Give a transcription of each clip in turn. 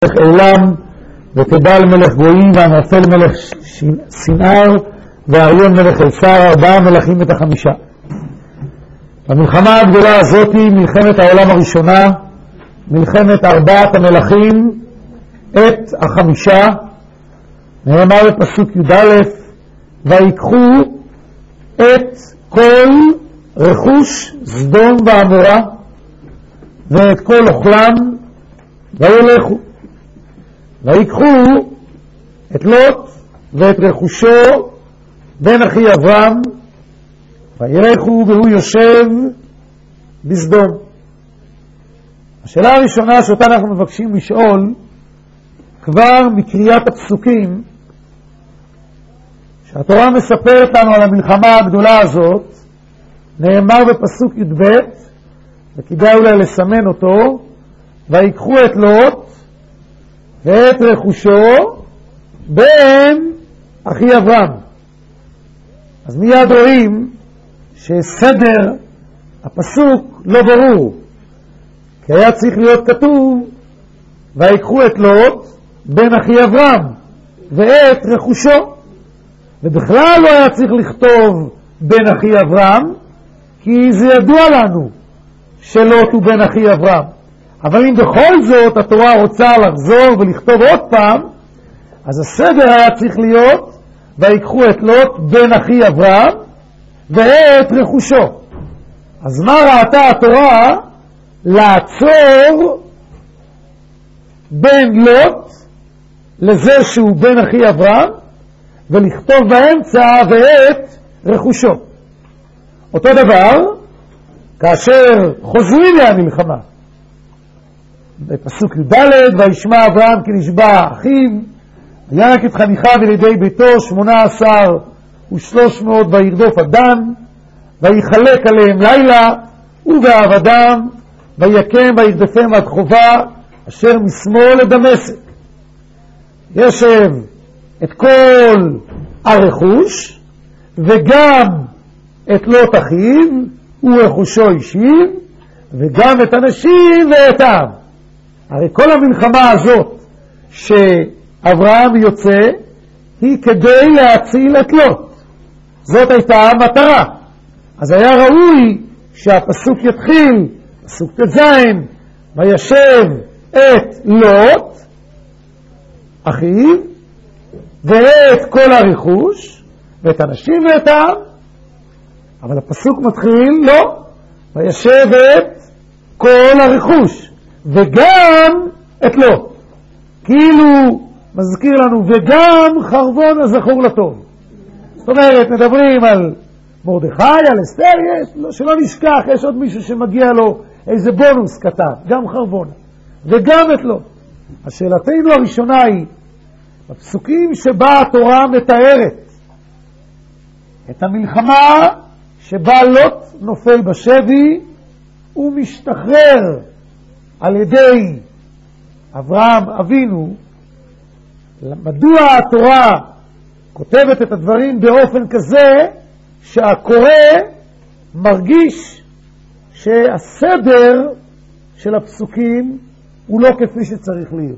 מלך עולם ותבל מלך גויים ואמרפל מלך סנער ואריון מלך אלסר, 4 מלכים את ה5. במלחמה הגדולה הזאת, מלחמת העולם הראשונה, מלחמת 4 המלכים את ה5, נאמר בפסוק י"א: ויקחו את כל רכוש סדום ועמורה ואת כל אוכלם וילכו, ויקחו את לוט ואת רכושו בן אחי אברהם וילכו והוא יושב בסדום. השאלה הראשונה שאותה אנחנו מבקשים לשאול כבר מקריאת הפסוקים שהתורה מספרת לנו על המלחמה הגדולה הזאת, נאמר בפסוק י"ב, וכדאי אולי לסמן אותו: ויקחו את לוט ואת רכושו בן אחי אברהם. אז מיד רואים שסדר הפסוק לא ברור, כי היה צריך להיות כתוב ויקחו את לוט בן אחי אברהם ואת רכושו, ובכלל לא היה צריך לכתוב בן אחי אברהם, כי זה ידוע לנו שלוט הוא בן אחי אברהם. אבל אם בכל זאת התורה רוצה לחזור ולכתוב עוד פעם, אז הסדר היה צריך להיות ויקחו את לוט בן אחי אברהם ואת רכושו. אז מה ראתה התורה? לעצור בין לוט לזה שהוא בן אחי אברהם ולכתוב באמצע ואת רכושו. אותו דבר כאשר חוזרים מהמלחמה, בפסוק י"ד: וישמע אברהם כי נשבע אחיו וינק את חניכיו על ידי ביתו 18,300 וירדוף אדם ויחלק עליהם לילה ובעבדם ויקם וירדפם עד חובה אשר משמאל לדמשק. ישב את כל הרכוש וגם את לוט אחיו ורכושו אישיו וגם את הנשים ואת העם. הרי כל המלחמה הזאת שאברהם יוצא היא כדי להציל את לוט, זאת הייתה המטרה. אז היה ראוי שהפסוק יתחיל, פסוק ט"ז: וישב את לוט אחיו ואת כל הרכוש ואת הנשים ואת העם. אבל הפסוק מתחיל לא, וישב את כל הרכוש וגם את לוט, כאילו מזכיר לנו וגם חרבון הזכור לטוב. זאת אומרת, מדברים על מרדכי, על אסתר, שלא נשכח, יש עוד מישהו שמגיע לו איזה בונוס קטן, גם חרבון וגם את לוט. השאלתנו הראשונה היא, בפסוקים שבה התורה מתארת את המלחמה שבה לוט נופל בשבי ומשתחרר על ידי אברהם אבינו, מדוע התורה כותבת את הדברים באופן כזה שהקורא מרגיש שהסדר של הפסוקים הוא לא כפי שצריך להיות?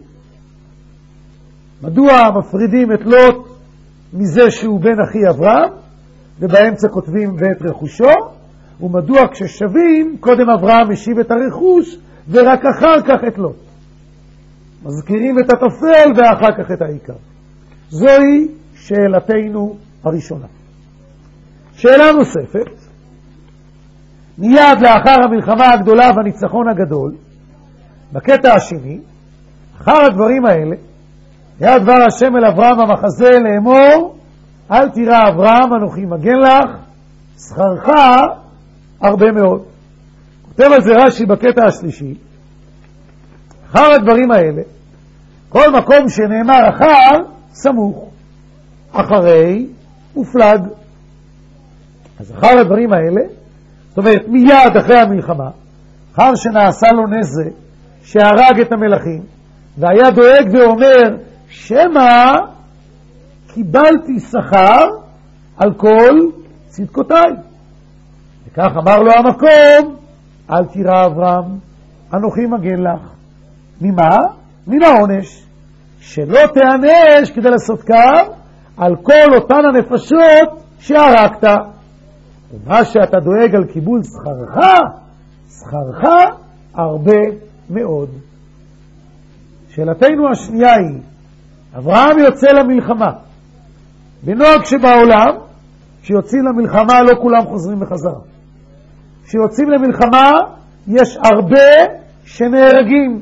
מדוע מפרידים את לוט מזה שהוא בן אחי אברהם ובאמצע כותבים ואת רכושו, ומדוע כששבים קודם אברהם משיב את הרכוש ורק אחר כך את לוט? מזכירים את התפל ואחר כך את העיקר. זוהי שאלתנו הראשונה. שאלה נוספת: מיד לאחר המלחמה הגדולה והניצחון הגדול, בקטע השני, אחר הדברים האלה, היה דבר השם אל אברהם במחזה לאמור: אל תירא אברהם, אנוכי מגן לך, שכרך הרבה מאוד. כותב על זה רש"י בקטע השלישי: אחר הדברים האלה, כל מקום שנאמר אחר, סמוך, אחרי ופלג. אז אחר הדברים האלה, זאת אומרת מיד אחרי המלחמה, אחר שנעשה לו נזק שהרג את המלכים והיה דואג ואומר שמא קיבלתי שכר על כל צדקותיי, וכך אמר לו המקום: אל תירא אברהם, אנוכי מגן לך. ממה? מן העונש, שלא תענש כדי לעשות קו על כל אותן הנפשות שהרגת. ומה שאתה דואג על קיבול שכרך הרבה מאוד. שאלתנו השנייה היא, אברהם יוצא למלחמה. בנוהג שבעולם, כשיוצאים למלחמה לא כולם חוזרים בחזרה. כשיוצאים למלחמה יש הרבה שנהרגים.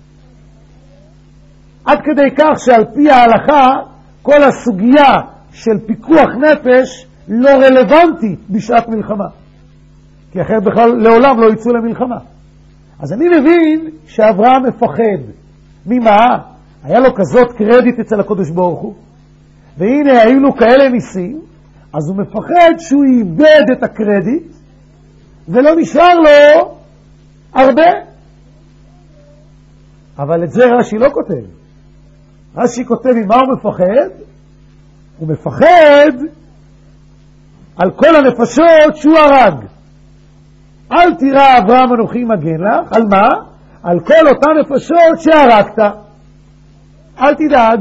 עד כדי כך שעל פי ההלכה כל הסוגיה של פיקוח נפש לא רלוונטית בשעת מלחמה. כי אחרת בכלל לעולם לא יצאו למלחמה. אז אני מבין שאברהם מפחד. ממה? היה לו כזאת קרדיט אצל הקדוש ברוך הוא. והנה היו לו כאלה ניסים, אז הוא מפחד שהוא איבד את הקרדיט ולא נשאר לו הרבה. אבל את זה רש"י לא כותב. רש"י כותב ממה הוא מפחד? הוא מפחד על כל הנפשות שהוא הרג. אל תירא אברהם אנוכי מגן לך. על מה? על כל אותן נפשות שהרגת. אל תדאג.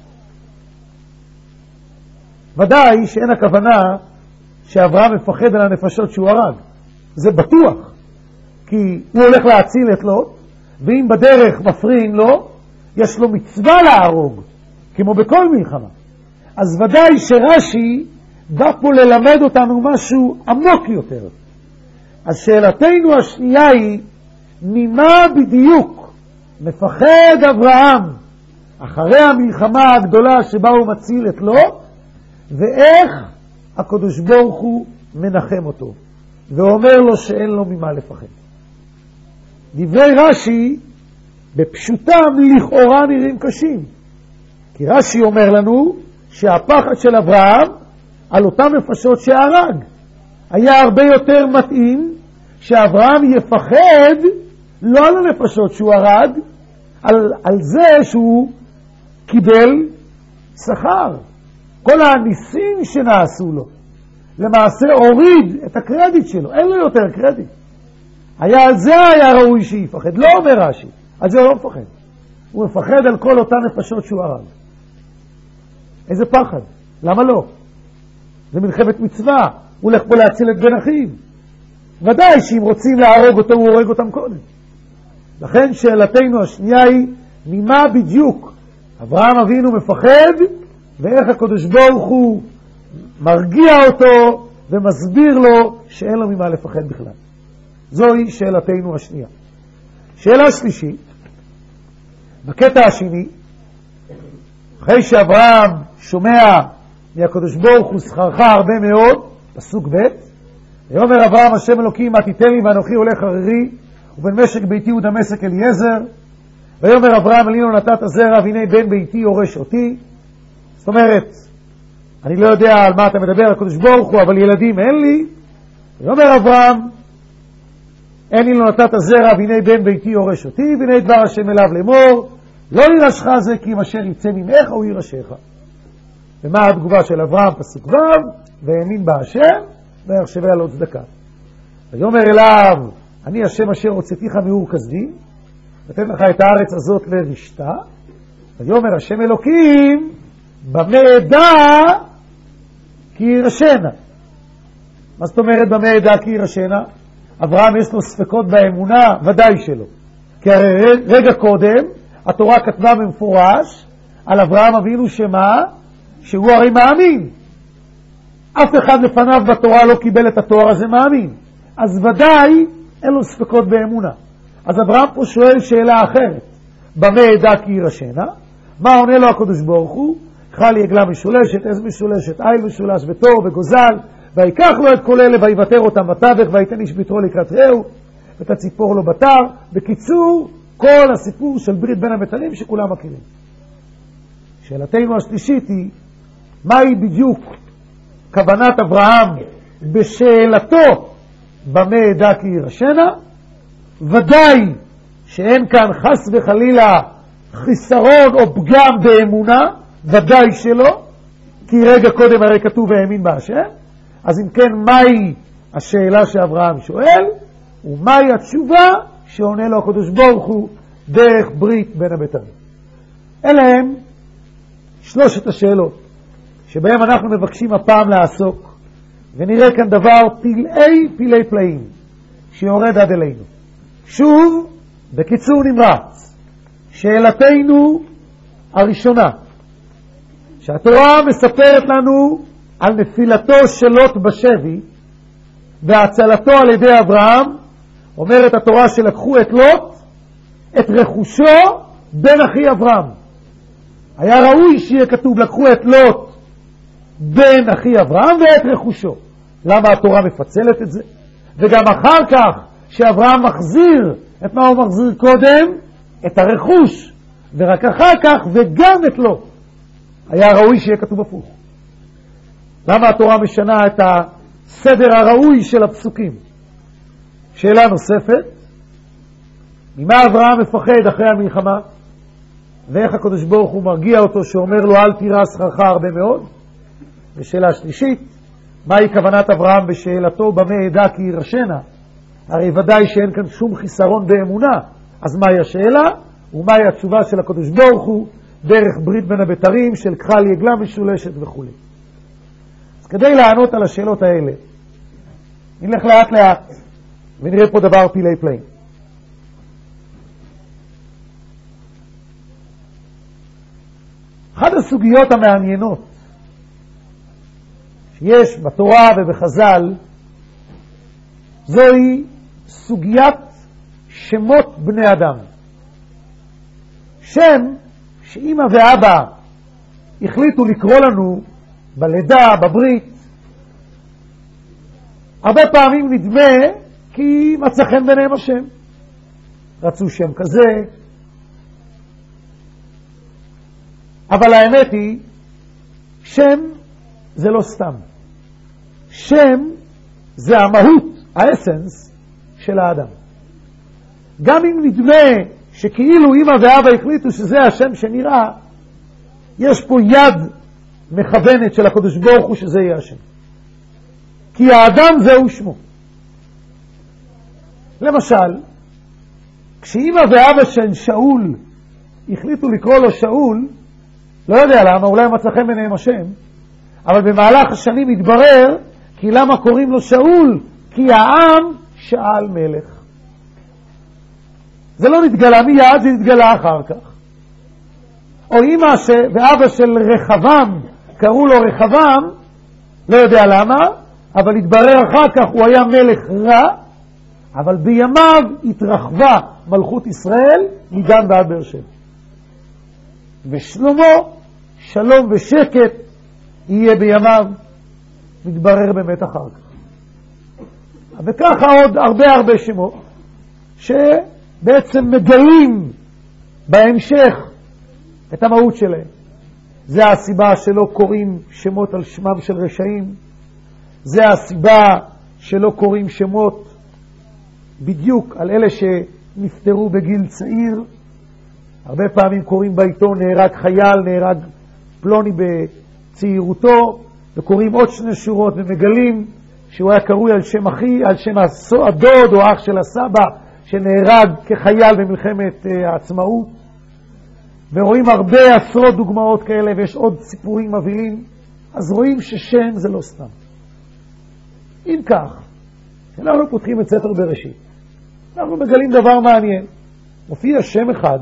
ודאי שאין הכוונה שאברהם מפחד על הנפשות שהוא הרג. זה בטוח. כי הוא הולך להציל את לוט, ואם בדרך מפריעים לו, יש לו מצווה להרוג, כמו בכל מלחמה. אז ודאי שרש"י בא פה ללמד אותנו משהו עמוק יותר. אז שאלתנו השנייה היא, ממה בדיוק מפחד אברהם אחרי המלחמה הגדולה שבה הוא מציל את לוט, ואיך הקדוש ברוך הוא מנחם אותו ואומר לו שאין לו ממה לפחד. דברי רש"י בפשוטם לכאורה נראים קשים, כי רש"י אומר לנו שהפחד של אברהם על אותם נפשות שהרג היה הרבה יותר מתאים שאברהם יפחד לא על הנפשות שהוא הרג, על זה שהוא קיבל שכר. כל הניסים שנעשו לו למעשה הוריד את הקרדיט שלו, אין לו יותר קרדיט. על זה היה ראוי שיפחד. לא אומר רש"י, על זה הוא לא מפחד. הוא מפחד על כל אותן נפשות שהוא הרג. איזה פחד? למה לא? זה מלחמת מצווה, הוא הולך פה להציל את בן אחיו. ודאי שאם רוצים להרוג אותו הוא הורג אותם קודם. לכן שאלתנו השנייה היא, ממה בדיוק אברהם אבינו מפחד, ואיך הקדוש ברוך הוא מרגיע אותו ומסביר לו שאין לו ממה לפחד בכלל. זוהי שאלתנו השנייה. שאלה שלישית, בקטע השני, אחרי שאברהם שומע מהקדוש ברוך הוא שכרך הרבה מאוד, פסוק ב', ויאמר אברהם השם אלוקים מה תיתן לי ואנוכי הולך ערירי ובן משק ביתי ודמשק אליעזר. ויאמר אברהם לי לא נתת זרע והנה בן ביתי יורש אותי. זאת אומרת, אני לא יודע על מה אתה מדבר הקדוש ברוך הוא, אבל ילדים אין לי. ויאמר אברהם אין לי לא נתת זרע והנה בן ביתי יורש אותי, והנה דבר השם אליו לאמור לא ירשך זה כי אם אשר יצא ממך הוא ירשך. ומה התגובה של אברהם? פסוק ו', והאמין בה השם ויחשבה לו צדקה. ויאמר אליו אני השם אשר הוצאתיך מאור כסדים ותן לך את הארץ הזאת לרשתה. ויאמר השם אלוקים במה אדע כי ירשנה. מה זאת אומרת במה אדע כי ירשנה? אברהם יש לו ספקות באמונה? ודאי שלא. כי הרי רגע קודם התורה כתבה במפורש על אברהם אבינו שמה? שהוא הרי מאמין. אף אחד לפניו בתורה לא קיבל את התואר הזה מאמין. אז ודאי אין לו ספקות באמונה. אז אברהם פה שואל שאלה אחרת. במה אדע כי ירשנה? מה עונה לו הקדוש ברוך הוא? קחה לי עגלה משולשת, עז משולשת, איל משולש ותור וגוזל, ויקח לו את כל אלה ויוותר אותם בתווך ויתן איש ביתרו לקראת רעהו ואת הציפור לו בתר. בקיצור, כל הסיפור של ברית בין הבתרים שכולם מכירים. שאלתנו השלישית היא, מהי בדיוק כוונת אברהם בשאלתו במה אדע כי ירשנה? ודאי שאין כאן חס וחלילה חיסרון או פגם באמונה, ודאי שלא, כי רגע קודם הרי כתוב והאמין בהשם. אז אם כן, מהי השאלה שאברהם שואל, ומהי התשובה שעונה לו הקדוש ברוך הוא דרך ברית בין הבתרים? אלה הם שלושת השאלות שבהם אנחנו מבקשים הפעם לעסוק, ונראה כאן דבר פלאי פלאים שיורד עד אלינו. שוב, בקיצור נמרץ, שאלתנו הראשונה, שהתורה מספרת לנו על נפילתו של לוט בשבי והצלתו על ידי אברהם. אומרת התורה שלקחו את לוט, את רכושו, בן אחי אברהם. היה ראוי שיהיה כתוב לקחו את לוט בן אחי אברהם ואת רכושו. למה התורה מפצלת את זה? וגם אחר כך שאברהם מחזיר, את מה הוא מחזיר קודם? את הרכוש, ורק אחר כך וגם את לוט. היה ראוי שיהיה כתוב הפוך. למה התורה משנה את הסדר הראוי של הפסוקים? שאלה נוספת, ממה אברהם מפחד אחרי המלחמה? ואיך הקדוש ברוך הוא מרגיע אותו שאומר לו אל תירא שכרך הרבה מאוד? ושאלה שלישית, מהי כוונת אברהם בשאלתו במה ידע כי ירשנה? הרי ודאי שאין כאן שום חיסרון באמונה. אז מהי השאלה? ומהי התשובה של הקדוש ברוך הוא דרך ברית בין הבתרים של כחל יגלה משולשת וכו'. אז כדי לענות על השאלות האלה, נלך לאט לאט ונראה פה דבר פלאי פלאים. אחת הסוגיות המעניינות שיש בתורה ובחז"ל זוהי סוגיית שמות בני אדם. שם שאמא ואבא החליטו לקרוא לנו בלידה, בברית, הרבה פעמים נדמה כי מצא חן ביניהם השם. רצו שם כזה, אבל האמת היא, שם זה לא סתם. שם זה המהות, האסנס של האדם. גם אם נדמה שכאילו אמא ואבא החליטו שזה השם שנראה, יש פה יד מכוונת של הקדוש ברוך הוא שזה יהיה השם. כי האדם זהו שמו. למשל, כשאמא ואבא של שאול החליטו לקרוא לו שאול, לא יודע למה, אולי מצא חן ביניהם השם, אבל במהלך השנים התברר כי למה קוראים לו שאול? כי העם שאל מלך. זה לא נתגלה מיד, זה נתגלה אחר כך. או אמא ואבא של רחבעם קראו לו רחבעם, לא יודע למה, אבל התברר אחר כך הוא היה מלך רע, אבל בימיו התרחבה מלכות ישראל מדן ועד באר שבע. ושלמה, שלום ושקט יהיה בימיו, מתברר באמת אחר כך. וככה עוד הרבה שמות שבעצם מגלים בהמשך את המהות שלהם. זה הסיבה שלא קוראים שמות על שמם של רשעים, זה הסיבה שלא קוראים שמות בדיוק על אלה שנפטרו בגיל צעיר. הרבה פעמים קוראים בעיתון נהרג חייל, נהרג פלוני בצעירותו, וקוראים עוד שני שורות ומגלים שהוא היה קרוי על שם אחי, על שם הדוד או אח של הסבא שנהרג כחייל במלחמת העצמאות. ורואים הרבה עשרות דוגמאות כאלה, ויש עוד סיפורים מבהילים. אז רואים ששם זה לא סתם. אם כך, אנחנו פותחים את ספר בראשית, אנחנו מגלים דבר מעניין. מופיע שם אחד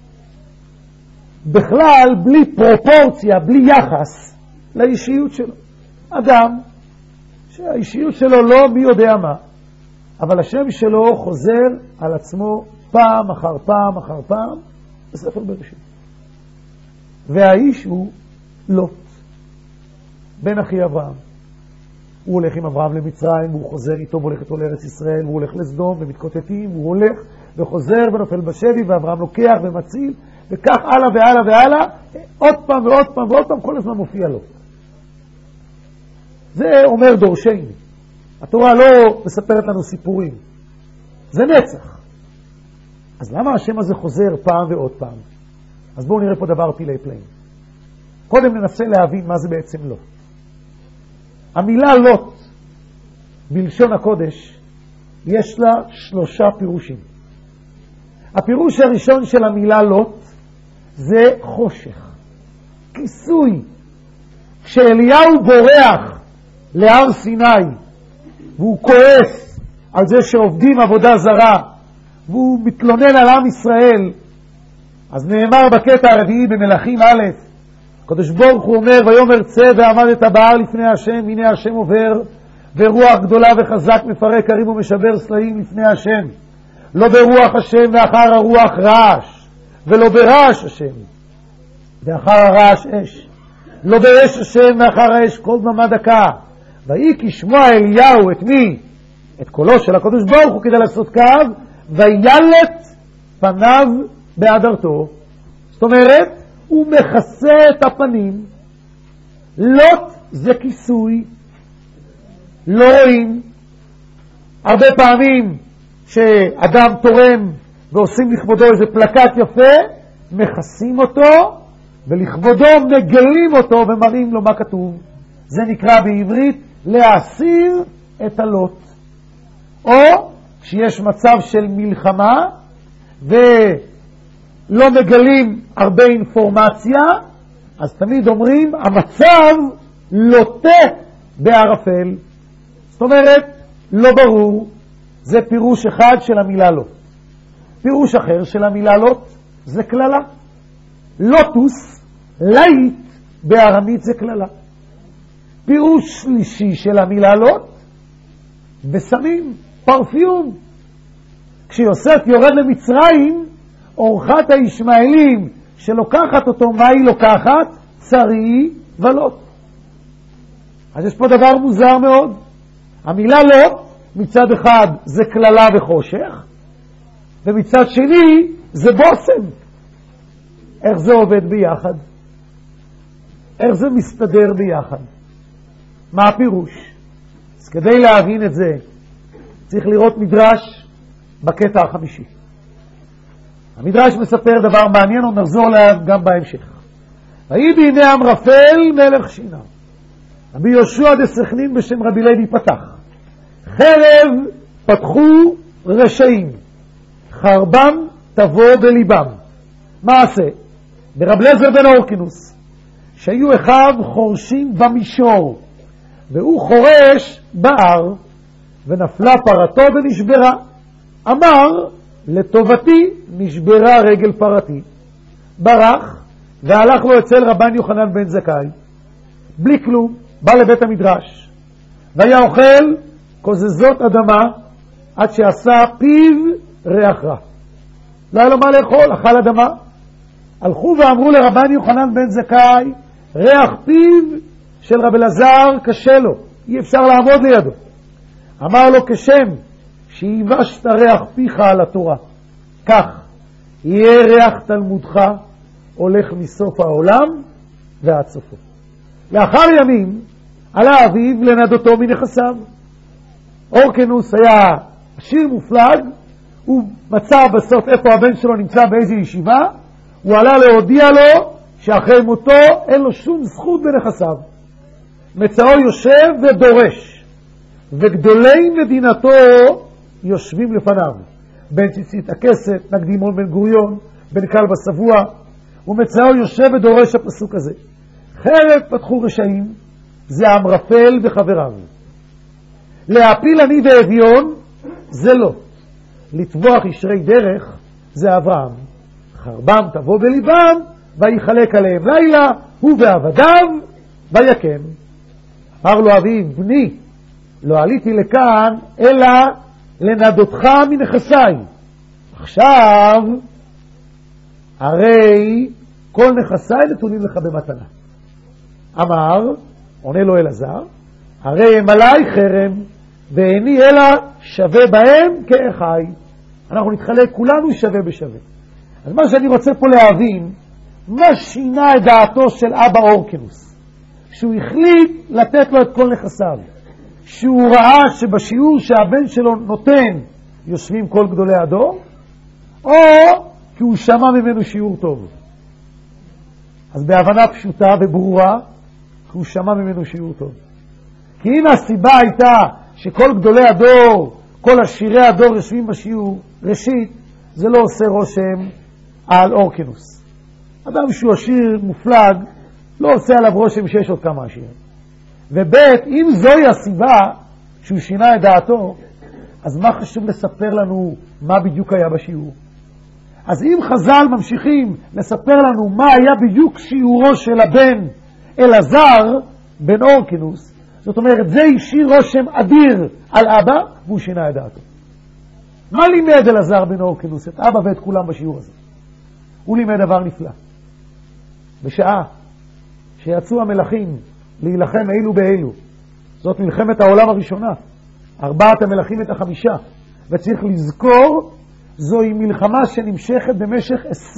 בכלל בלי פרופורציה, בלי יחס לאישיות שלו. אדם שהאישיות שלו לא מי יודע מה, אבל השם שלו חוזר על עצמו פעם אחר פעם אחר פעם בספר בראשית. והאיש הוא לוט, בן אחי אברהם. הוא הולך עם אברהם למצרים, והוא חוזר איתו והולך איתו לארץ ישראל, והוא הולך לסדום ומתקוטטים, והוא הולך וחוזר ונופל בשבי, ואברהם לוקח ומציל, וכך הלאה והלאה והלאה, עוד פעם ועוד פעם ועוד פעם, כל הזמן מופיע לו. זה אומר דורשני. התורה לא מספרת לנו סיפורים. זה נצח. אז למה השם הזה חוזר פעם ועוד פעם? אז בואו נראה פה דבר פלאי פלאים. קודם ננסה להבין מה זה בעצם לוט. המילה לוט בלשון הקודש יש לה 3 פירושים. הפירוש הראשון של המילה לוט זה חושך, כיסוי. כשאליהו בורח להר סיני והוא כועס על זה שעובדים עבודה זרה והוא מתלונן על עם ישראל, אז נאמר בקטע הרביעי במלכים א', הקדוש ברוך הוא אומר, ויאמר צא ועמדת בהר לפני השם, הנה השם עובר, ורוח גדולה וחזק מפרק הרים ומשבר סלעים לפני השם. לא ברוח השם ואחר הרוח רעש, ולא ברעש השם ואחר הרעש אש, לא באש השם ואחר האש קול דממה דקה. ויהי כשמוע אליהו את מי? את קולו של הקדוש ברוך הוא כדי לעשות קו, וילט פניו בהדרתו. זאת אומרת, הוא מכסה את הפנים. לוט זה כיסוי, לא רואים. הרבה פעמים שאדם תורם ועושים לכבודו איזה פלקט יפה, מכסים אותו ולכבודו מגלים אותו ומראים לו מה כתוב. זה נקרא בעברית להסיר את הלוט. או כשיש מצב של מלחמה ולא מגלים הרבה אינפורמציה, אז תמיד אומרים המצב לוטה בערפל. זאת אומרת לא ברור. זה פירוש אחד של המילה לוט. פירוש אחר של המילה לוט זה כללה. לוטוס, לייט בארמית זה כללה. פירוש שלישי של המילה לוט, בסמים, פרפיום. כשיוסף יורד למצרים, אורחת הישמעאלים שלוקחת אותו, מה היא לוקחת? צרי ולוט. אז יש פה דבר מוזר מאוד. המילה לוט מצד אחד זה כללה וחושך, ומצד שני זה בוסם. איך זה עובד ביחד? איך זה מסתדר ביחד? מה הפירוש? אז כדי להבין את זה צריך לראות מדרש בקטע החמישי. המדרש מספר דבר מעניין ונחזור אליו גם בהמשך. ויהי בימי אמרפל מלך שינה, רבי יהושע דסכנין בשם רבי לוי פתח, חרב פתחו רשעים, חרבם תבוא בליבם. מעשה ברב אליעזר בן הורקנוס, שהיו אחיו חורשים במישור והוא חורש בהר, ונפלה פרתו ונשברה. אמר לטובתי נשברה רגל פרתי. ברח והלך לו אצל רבן יוחנן בן זכאי בלי כלום, בא לבית המדרש והיה אוכל כוזזות אדמה עד שעשה פיו ריח רע. לא היה לו מה לאכול, אכל אדמה. הלכו ואמרו לרבן יוחנן בן זכאי, ריח פיו של רב אלעזר קשה לו, אי אפשר לעמוד לידו. אמר לו, כשם שיבשת ריח פיך על התורה, כך יהיה ריח תלמודך הולך מסוף העולם ועד סופו. לאחר ימים עלה אביו לנדותו מנכסיו. הורקנוס היה עשיר מופלג, הוא מצא בסוף איפה הבן שלו נמצא באיזו ישיבה, הוא עלה להודיע לו שאחרי מותו אין לו שום זכות בנכסיו. מצאו יושב ודורש, וגדולי מדינתו יושבים לפניו, בן ציצית הכסת, נקדימון בן גוריון, בן כלבא שבוע. ומצאו יושב ודורש הפסוק הזה, חרב פתחו רשעים, זה אמרפל וחבריו. להפיל עני ואביון זה לא, לטבוח ישרי דרך זה אברהם. חרבם תבוא בליבם ויחלק עליהם לילה, הוא ועבדיו ויקם. אמר לו אביו, בני, לא עליתי לכאן אלא לנדותך מנכסיי. עכשיו הרי כל נכסיי נתונים לך במתנה. אמר, עונה לו אלעזר, הרי הם עליי חרם ואיני אלא שווה בהם כאחי. אנחנו נתחלק כולנו שווה בשווה. אז מה שאני רוצה פה להבין, מה שינה את דעתו של אבא הורקנוס? שהוא החליט לתת לו את כל נכסיו, שהוא ראה שבשיעור שהבן שלו נותן יושבים כל גדולי הדור, או כי הוא שמע ממנו שיעור טוב. אז בהבנה פשוטה וברורה, כי הוא שמע ממנו שיעור טוב. כי אם הסיבה הייתה שכל גדולי הדור, כל עשירי הדור יושבים בשיעור, ראשית, זה לא עושה רושם על הורקנוס. אדם שהוא עשיר מופלג, לא עושה עליו רושם שיש עוד כמה עשירים. וב' אם זוהי הסיבה שהוא שינה את דעתו, אז מה חשוב לספר לנו מה בדיוק היה בשיעור? אז אם חז"ל ממשיכים לספר לנו מה היה בדיוק שיעורו של הבן אלעזר בן אורקינוס, זאת אומרת זה השאיר רושם אדיר על אבא והוא שינה את דעתו. מה לימד אלעזר בן אורקינוס את אבא ואת כולם בשיעור הזה? הוא לימד דבר נפלא. בשעה שיצאו המלכים להילחם אילו באילו, זאת מלחמת העולם הראשונה, 4 המלכים את 5, וצריך לזכור זוהי מלחמה שנמשכת במשך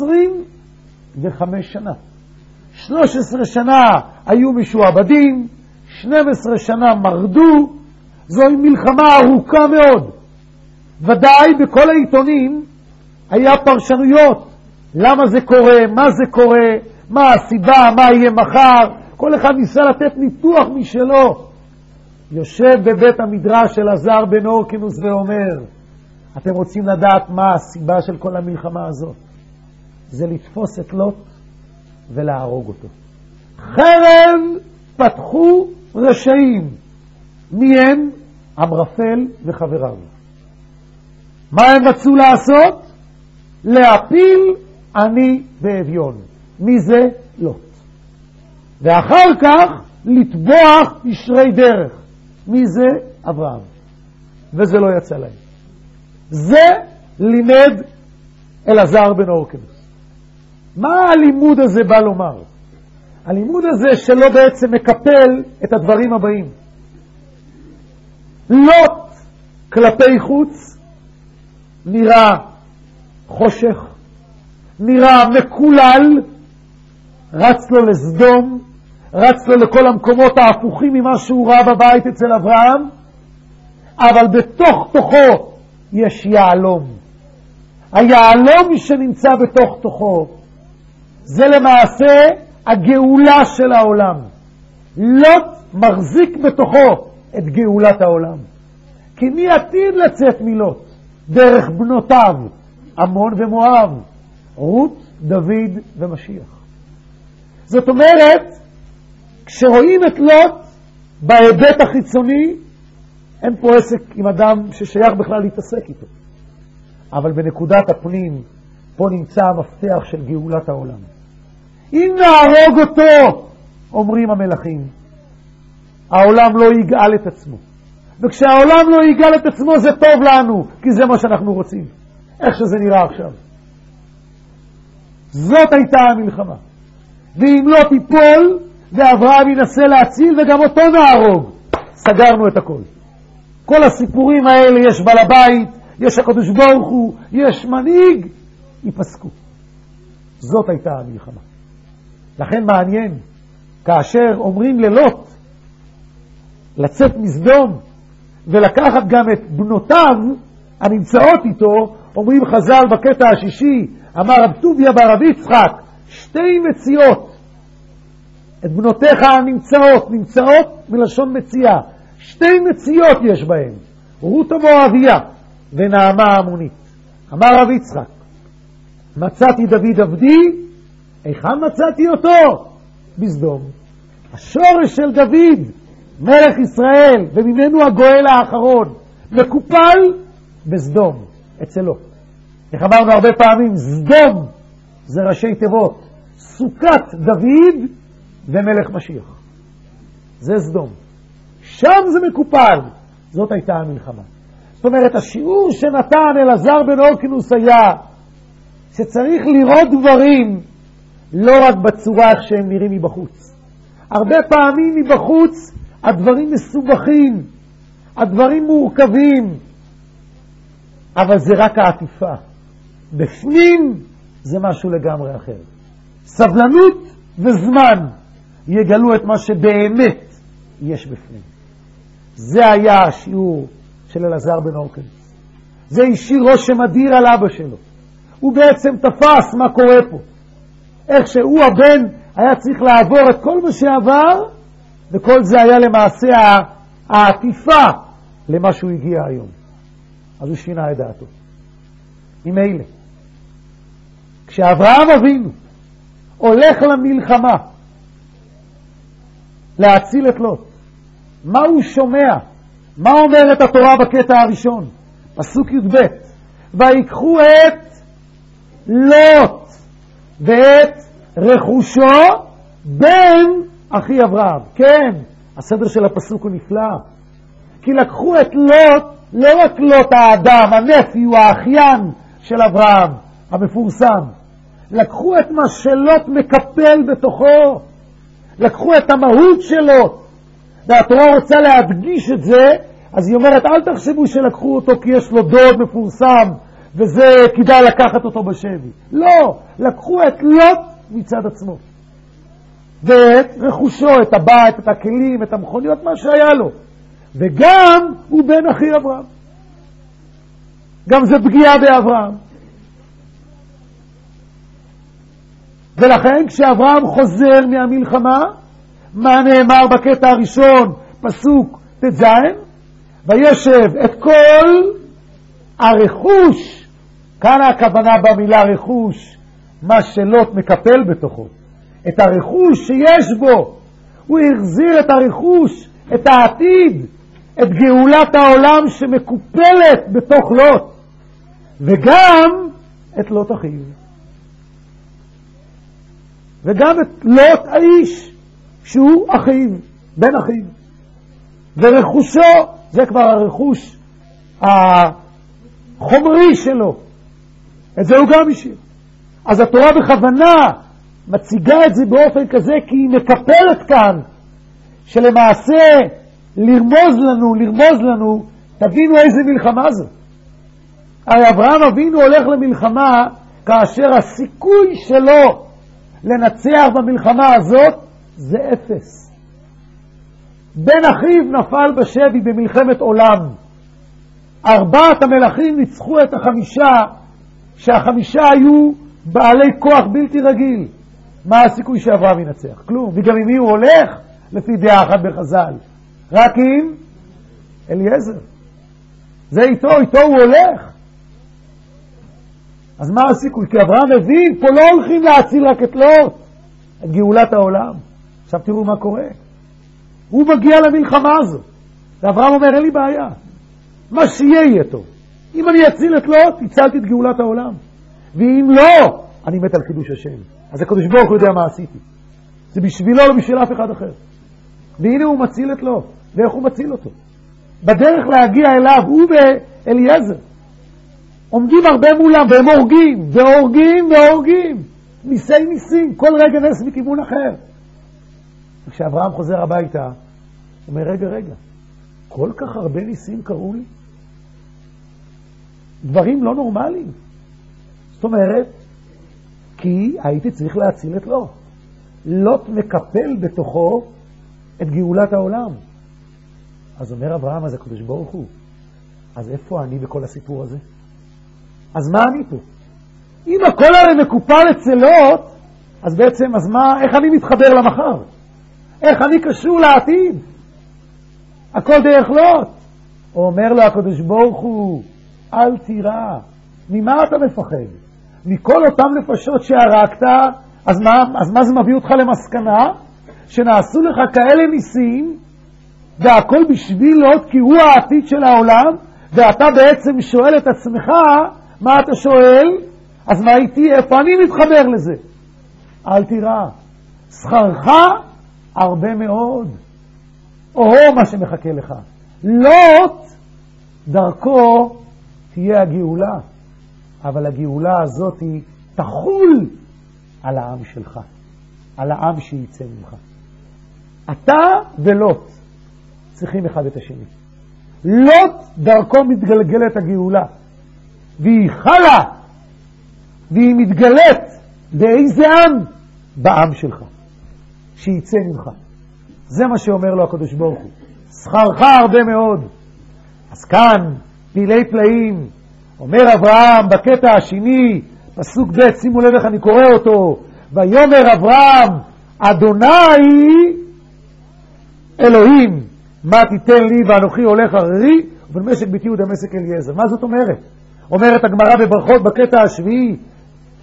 25 שנה. 13 שנה היו משועבדים, 12 שנה מרדו, זוהי מלחמה ארוכה מאוד. ודאי בכל העיתונים היה פרשנויות, למה זה קורה, מה זה קורה, מה הסיבה, מה יהיה מחר, כל אחד ניסה לתת ניתוח משלו. יושב בבית המדרש של אלעזר בן אורקינוס ואומר, אתם רוצים לדעת מה הסיבה של כל המלחמה הזאת? זה לתפוס את לוט ולהרוג אותו. חרב פתחו רשעים. מי הם? אמרפל וחבריו. מה הם רצו לעשות? להפיל עני ואביון. מי זה? לוט. ואחר כך לטבוח ישרי דרך. מי זה? אברהם. וזה לא יצא להם. זה לימד אלעזר בן אורקינוס. מה הלימוד הזה בא לומר? הלימוד הזה שלא בעצם מקפל את הדברים הבאים. לוט כלפי חוץ נראה חושך, נראה מקולל, רץ לו לסדום, רץ לו לכל המקומות ההפוכים ממה שהוא ראה בבית אצל אברהם, אבל בתוך תוכו יש יעלום. היעלום שנמצא בתוך תוכו זה למעשה הגאולה של העולם. לוט מחזיק בתוכו את גאולת העולם. כי מי עתיד לצאת מלוט? דרך בנותיו, עמון ומואב, רות, דוד ומשיח. זאת אומרת, כשרואים את לוט בהיבט החיצוני, אין פה עסק עם אדם ששייך בכלל להתעסק איתו. אבל בנקודת הפנים, פה נמצא המפתח של גאולת העולם. אם נהרוג אותו, אומרים המלכים, העולם לא יגאל את עצמו. וכשהעולם לא יגאל את עצמו זה טוב לנו, כי זה מה שאנחנו רוצים. איך שזה נראה עכשיו. זאת הייתה המלחמה. ואם לא תיפול, ואברהם ינסה להציל וגם אותו נהרוג, סגרנו את הכל. כל הסיפורים האלה, יש בעל הבית, יש הקדוש ברוך הוא, יש מנהיג, ייפסקו. זאת הייתה המלחמה. לכן מעניין, כאשר אומרים ללוט לצאת מסדום ולקחת גם את בנותיו הנמצאות איתו, אומרים חז"ל בקטע השישי, אמר רב טוביה ברב יצחק, 2 מציאות, את בנותיך נמצאות מלשון מציאה, 2 מציאות יש בהן, רות המואביה ונעמה העמונית. אמר רב יצחק, מצאתי דוד עבדי, היכן מצאתי אותו? בסדום. השורש של דוד, מלך ישראל, וממנו הגואל האחרון, מקופל בסדום, אצלו. איך אמרנו הרבה פעמים, סדום זה ראשי תיבות, סוכת דוד ומלך משיח. זה סדום. שם זה מקופל. זאת הייתה המלחמה. זאת אומרת, השיעור שנתן אלעזר בן אורקינוס היה שצריך לראות דברים לא רק בצורה איך שהם נראים מבחוץ. הרבה פעמים מבחוץ הדברים מסובכים, הדברים מורכבים, אבל זה רק העטיפה. בפנים זה משהו לגמרי אחר. סבלנות וזמן יגלו את מה שבאמת יש בפנים. זה היה השיעור של אלעזר בן אורקינוס. זה השאיר רושם אדיר על אבא שלו. הוא בעצם תפס מה קורה פה. איך שהוא הבן היה צריך לעבור את כל מה שעבר, וכל זה היה למעשה העטיפה למה שהוא הגיע היום. אז הוא שינה את דעתו. ממילא, כשאברהם אבינו הולך למלחמה להציל את לוט. מה הוא שומע? מה אומרת התורה בקטע הראשון? פסוק י"ב: ויקחו את לוט ואת רכושו בן אחי אברהם. כן, הסדר של הפסוק הוא נפלא, כי לקחו את לוט, לא רק לוט האדם, הנפי, הוא האחיין של אברהם המפורסם, לקחו את מה שלוט מקפל בתוכו, לקחו את המהות שלו, והתורה רוצה להדגיש את זה, אז היא אומרת אל תחשבו שלקחו אותו כי יש לו דוד מפורסם וזה כדאי לקחת אותו בשבי. לא, לקחו את לוט מצד עצמו ואת רכושו, את הבית, את הכלים, את המכוניות, מה שהיה לו, וגם הוא בן אחי אברהם, גם זה פגיעה באברהם. ולכן כשאברהם חוזר מהמלחמה, מה נאמר בקטע הראשון, פסוק ט"ז? וישב את כל הרכוש, כאן הכוונה במילה רכוש, מה שלוט מקפל בתוכו, את הרכוש שיש בו, הוא החזיר את הרכוש, את העתיד, את גאולת העולם שמקופלת בתוך לוט, וגם את לוט אחיו, וגם את לוט האיש שהוא אחיו, בן אחיו, ורכושו, זה כבר הרכוש החומרי שלו, את זה הוא גם השאיר. אז התורה בכוונה מציגה את זה באופן כזה, כי היא מקפלת כאן, שלמעשה לרמוז לנו, תבינו איזה מלחמה זו. הרי אברהם אבינו הולך למלחמה, כאשר הסיכוי שלו לנצח במלחמה הזאת זה אפס. בן אחיו נפל בשבי במלחמת עולם. 4 המלכים ניצחו את 5, ש5 היו בעלי כוח בלתי רגיל. מה הסיכוי שאברהם ינצח? כלום. וגם עם מי הוא הולך? לפי דעה אחת בחז"ל, רק עם אליעזר. זה איתו הוא הולך. אז מה הסיכוי? כי אברהם מבין, פה לא הולכים להציל רק את לוט, את גאולת העולם. עכשיו תראו מה קורה. הוא מגיע למלחמה הזו, ואברהם אומר, אין לי בעיה, מה שיהיה טוב. אם אני אציל את לוט, הצלתי את גאולת העולם, ואם לא, אני מת על קידוש השם. אז הקדוש ברוך הוא יודע מה עשיתי. זה בשבילו, לא בשביל אף אחד אחר. והנה הוא מציל את לוט. ואיך הוא מציל אותו? בדרך להגיע אליו, הוא ואליעזר עומדים הרבה מולם, והם הורגים, ניסים, כל רגע נס מכיוון אחר. וכשאברהם חוזר הביתה, הוא אומר, רגע, כל כך הרבה ניסים קראו לי? דברים לא נורמליים. זאת אומרת, כי הייתי צריך להציל את לוט. לוט מקפל בתוכו את גאולת העולם. אז אומר אברהם, אז הקדוש ברוך הוא, אז איפה אני בכל הסיפור הזה? אז מה אני פה? אם הכל הרי מקופל אצל לוט, אז בעצם, אז מה, איך אני מתחבר למחר? איך אני קשור לעתיד? הכל דרך לוט. הוא אומר לו הקדוש ברוך הוא, אל תירא. ממה אתה מפחד? מכל אותם נפשות שהרגת, אז מה זה מביא אותך למסקנה? שנעשו לך כאלה ניסים, והכל בשביל לוט, כי הוא העתיד של העולם, ואתה בעצם שואל את עצמך, מה אתה שואל? אז מה איתי? איפה אני מתחבר לזה? אל תירא. שכרך הרבה מאוד. מה שמחכה לך. לוט, דרכו תהיה הגאולה. אבל הגאולה הזאת תחול על העם שלך. על העם שיצא ממך. אתה ולוט צריכים אחד את השני. לוט דרכו מתגלגלת הגאולה. והיא חלה, והיא מתגלת באיזה עם? בעם שלך, שיצא ממך. זה מה שאומר לו הקדוש ברוך הוא. שכרך הרבה מאוד. אז כאן, פלאי פלאים, אומר אברהם בקטע השני, פסוק ב', שימו לב איך אני קורא אותו, ויאמר אברהם, אדוני אלוהים, מה תיתן לי ואנוכי הולך הררי, ובמשק ביתי ודמשק אליעזר. מה זאת אומרת? אומרת הגמרא בברכות בקטע השביעי,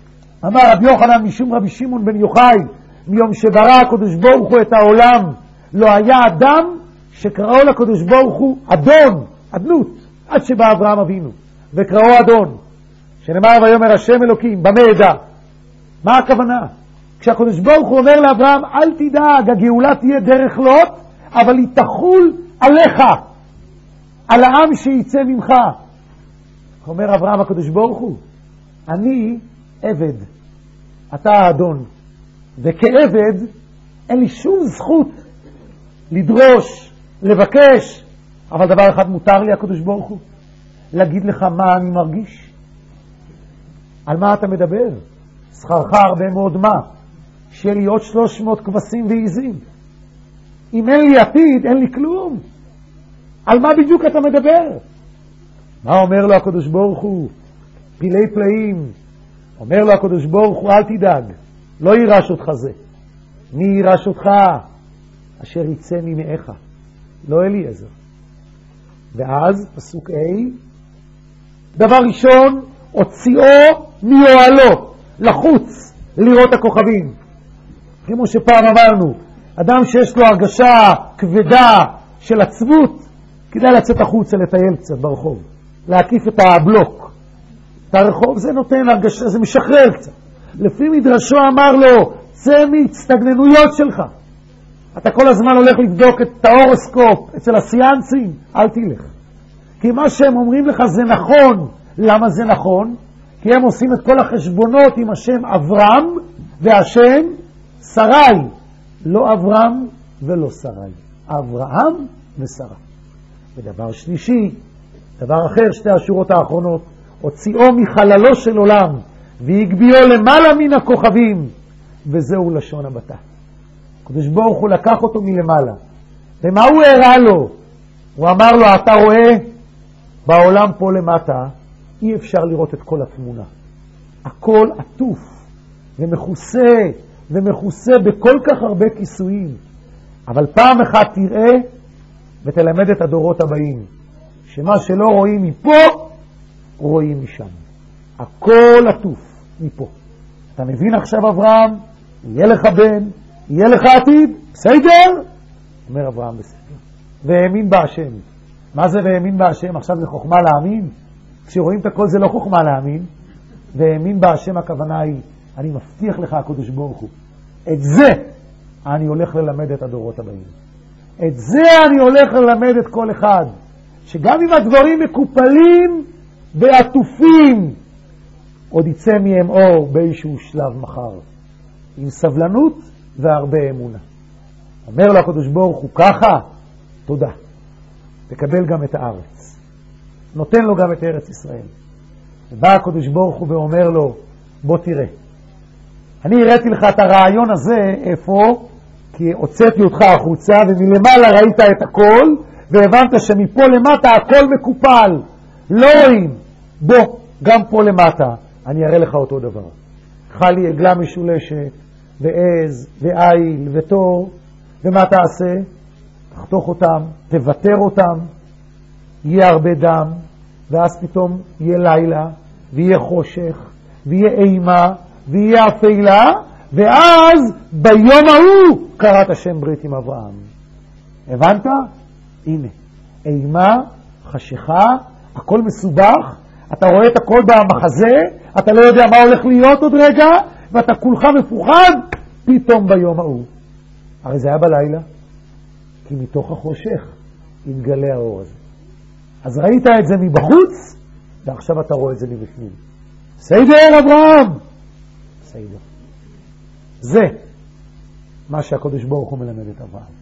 אמר רבי יוחנן משום רבי שמעון בן יוחאי, מיום שברא הקדוש ברוך הוא את העולם, לא היה אדם שקראו לקדוש ברוך הוא אדון, אדנות, עד שבא אברהם אבינו, וקראו אדון, שנאמר ויאמר השם אלוקים, במה ידע? מה הכוונה? כשהקדוש ברוך הוא אומר לאברהם, אל תדאג, הגאולה תהיה דרך לוט, אבל היא תחול עליך, על העם שיצא ממך. אומר אברהם הקדוש ברוך הוא, אני עבד, אתה האדון, וכעבד אין לי שום זכות לדרוש, לבקש, אבל דבר אחד מותר לי הקדוש ברוך הוא, להגיד לך מה אני מרגיש. על מה אתה מדבר? שכרך הרבה מאוד מה? שיהיה לי עוד 300 כבשים ועיזים. אם אין לי עתיד, אין לי כלום. על מה בדיוק אתה מדבר? מה אומר לו הקדוש ברוך הוא? פילי פלאים. אומר לו הקדוש ברוך הוא, אל תדאג, לא יירש אותך זה. מי יירש אותך? אשר יצא ממאיך, לא אליעזר. ואז פסוק A, דבר ראשון, הוציאו מיועלו לחוץ לראות הכוכבים. כמו שפעם אמרנו, אדם שיש לו הרגשה כבדה של עצבות, כדאי לצאת החוצה לטייל קצת ברחוב, להקיף את הבלוק, את הרחוב. זה נותן הרגשה, זה משחרר קצת. לפי מדרשו אמר לו, צא מהצטגננויות שלך. אתה כל הזמן הולך לבדוק את ההורוסקופ אצל הסיאנסים, אל תלך. כי מה שהם אומרים לך זה נכון. למה זה נכון? כי הם עושים את כל החשבונות עם השם אברהם והשם שרי. לא אברהם ולא שרי. אברהם ושרה. ודבר שלישי, דבר אחר, שתי השורות האחרונות, הוציאו מחללו של עולם והגביאו למעלה מן הכוכבים, וזהו לשון הבטה. הקדוש ברוך הוא לקח אותו מלמעלה. ומה הוא הראה לו? הוא אמר לו, אתה רואה, בעולם פה למטה אי אפשר לראות את כל התמונה. הכל עטוף ומכוסה בכל כך הרבה כיסויים. אבל פעם אחת תראה ותלמד את הדורות הבאים, שמה שלא רואים מפה, רואים משם. הכל עטוף מפה. אתה מבין עכשיו אברהם? יהיה לך בן, יהיה לך עתיד, בסדר? אומר אברהם בסדר. והאמין בהשם. מה זה והאמין בהשם? עכשיו זה חוכמה להאמין? כשרואים את הכל זה לא חוכמה להאמין. והאמין בהשם הכוונה היא, אני מבטיח לך הקדוש ברוך הוא, את זה אני הולך ללמד את הדורות הבאים. את זה אני הולך ללמד את כל אחד. שגם אם הדברים מקופלים ועטופים, עוד יצא מהם אור באיזשהו שלב מחר. עם סבלנות והרבה אמונה. אומר לו הקדוש ברוך הוא ככה, תודה. תקבל גם את הארץ. נותן לו גם את ארץ ישראל. ובא הקדוש ברוך הוא ואומר לו, בוא תראה. אני הראיתי לך את הרעיון הזה, איפה? כי הוצאתי אותך החוצה, ומלמעלה ראית את הכל, והבנת שמפה למטה הכל מקופל. לא רואים. בוא, גם פה למטה, אני אראה לך אותו דבר. קחה לי עגלה משולשת, ועז, ועיל, ותור, ומה תעשה? תחתוך אותם, תוותר אותם, יהיה הרבה דם, ואז פתאום יהיה לילה, ויהיה חושך, ויהיה אימה, ויהיה אפלה, ואז ביום ההוא קראת השם ברית עם אברהם. הבנת? הנה, אימה, חשיכה, הכל מסובך, אתה רואה את הכל במחזה, אתה לא יודע מה הולך להיות עוד רגע, ואתה כולך מפוחד, פתאום ביום ההוא. הרי זה היה בלילה, כי מתוך החושך יתגלה האור הזה. אז ראית את זה מבחוץ, ועכשיו אתה רואה את זה מבפנים. בסדר אברהם? בסדר. זה מה שהקדוש ברוך הוא מלמד את אברהם.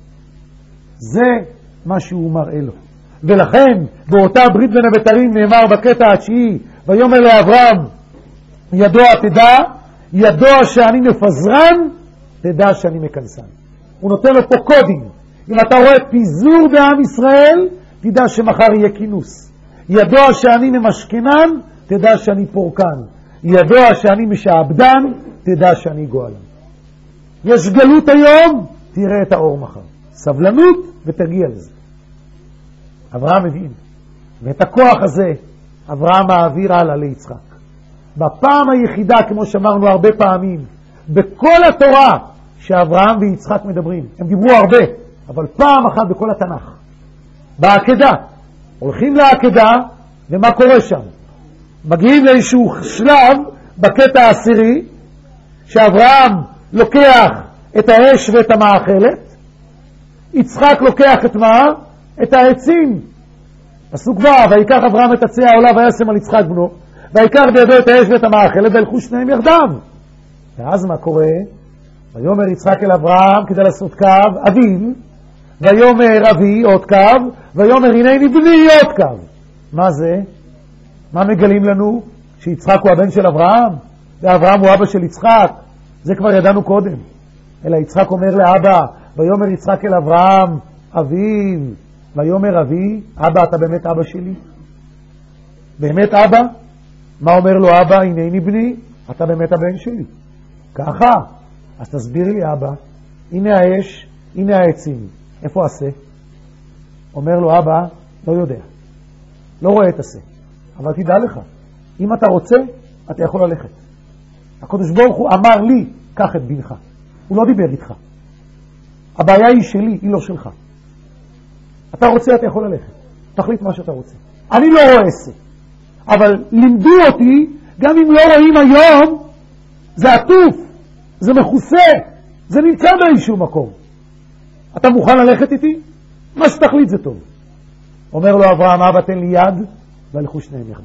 זה מה שהוא מראה לו. ולכן באותה ברית בין הבתרים נאמר בקטע התשיעי, ויאמר לאברהם, ידוע תדע, ידוע שאני מפזרן, תדע שאני מכנסן. הוא נותן לו פה קודים. אם אתה רואה פיזור בעם ישראל, תדע שמחר יהיה כינוס. ידוע שאני ממשכנן, תדע שאני פורקן. ידוע שאני משעבדן, תדע שאני גואלן. יש גלות היום, תראה את האור מחר. סבלנות ותגיע לזה. אברהם מבין. ואת הכוח הזה, אברהם מעביר הלאה ליצחק. בפעם היחידה, כמו שאמרנו הרבה פעמים, בכל התורה שאברהם ויצחק מדברים, הם דיברו הרבה, אבל פעם אחת בכל התנ"ך, בעקדה, הולכים לעקדה, ומה קורה שם? מגיעים לאיזשהו שלב בקטע העשירי, שאברהם לוקח את האש ואת המאכלת, יצחק לוקח את מה? את העצים. פסוק ו', ויקח אברהם את עצי העולה וישם על יצחק בנו, ויקח בידו את האש ואת המאכלת, וילכו שניהם יחדיו. ואז מה קורה? ויאמר יצחק אל אברהם כדי לעשות קו, אביו, ויאמר אבי עוד קו, ויאמר הנני בני עוד קו. מה זה? מה מגלים לנו? שיצחק הוא הבן של אברהם, ואברהם הוא אבא של יצחק. זה כבר ידענו קודם. אלא יצחק אומר לאבא, ויאמר יצחק אל אברהם, אביו, ויאמר אבי, אבא אתה באמת אבא שלי? באמת אבא? מה אומר לו אבא? הנני בני, אתה באמת הבן שלי. ככה. אז תסביר לי אבא, הנה האש, הנה העצים, איפה עשה? אומר לו אבא, לא יודע, לא רואה את עשה, אבל תדע לך, אם אתה רוצה, אתה יכול ללכת. הקדוש ברוך הוא אמר לי, קח את בנך, הוא לא דיבר איתך. הבעיה היא שלי, היא לא שלך. אתה רוצה, אתה יכול ללכת, תחליט מה שאתה רוצה. אני לא רואה עשה, אבל לימדו אותי, גם אם לא רואים היום, זה עטוף, זה מכוסה, זה נמצא באיזשהו מקום. אתה מוכן ללכת איתי? מה שתחליט זה טוב. אומר לו אברהם, אבא תן לי יד, והלכו שניהם יחדיו.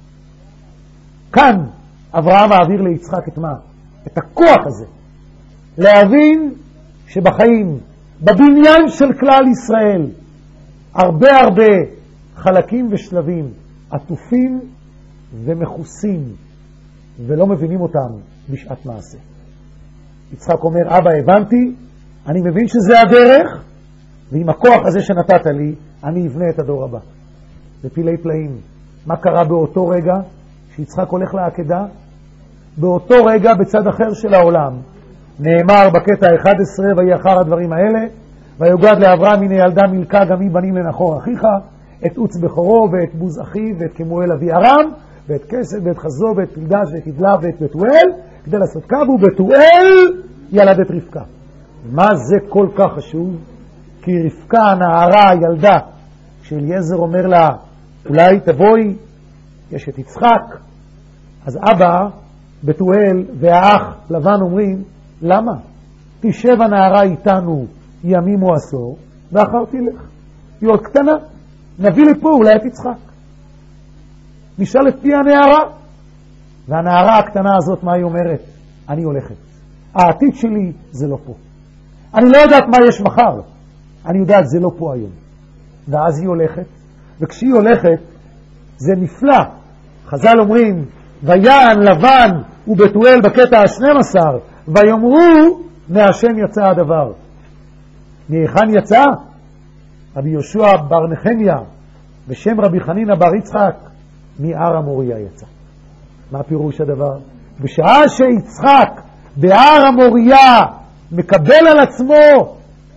כאן אברהם מעביר ליצחק את מה? את הכוח הזה. להבין שבחיים, בבניין של כלל ישראל, הרבה חלקים ושלבים עטופים ומכוסים, ולא מבינים אותם בשעת מעשה. יצחק אומר, אבא הבנתי, אני מבין שזה הדרך, ועם הכוח הזה שנתת לי, אני אבנה את הדור הבא. זה פילי פלאים. מה קרה באותו רגע שיצחק הולך לעקדה? באותו רגע בצד אחר של העולם, נאמר בקטע 11, ויהי אחר הדברים האלה, ויוגד לאברהם הנה ילדה מילכה גם היא בנים לנחור אחיך, את עוץ בכורו ואת בוז אחיו ואת כמואל אבי ארם, ואת כסף ואת חזו ואת פלדש ואת עדלה ואת בתואל, כדי לעשות קו, ובתואל ילד את רבקה. מה זה כל כך חשוב? כי רבקה הנערה ילדה, כשאליעזר אומר לה, אולי תבואי, יש את יצחק, אז אבא, בתואל והאח לבן אומרים, למה? תשב הנערה איתנו ימים או עשור, ואחר תלך. היא עוד קטנה, נביא לפה אולי את יצחק. נשאל את פי הנערה, והנערה הקטנה הזאת, מה היא אומרת? אני הולכת. העתיד שלי זה לא פה. אני לא יודעת מה יש מחר. אני יודעת זה לא פה היום. ואז היא הולכת, וכשהיא הולכת, זה נפלא. חז"ל אומרים, ויען לבן ובתואל בקטע ה-12, ויאמרו, מהשם יצא הדבר. מהיכן יצא? רבי יהושע בר נחמיה, בשם רבי חנינא בר יצחק, מהר המוריה יצא. מה פירוש הדבר? בשעה שיצחק בהר המוריה מקבל על עצמו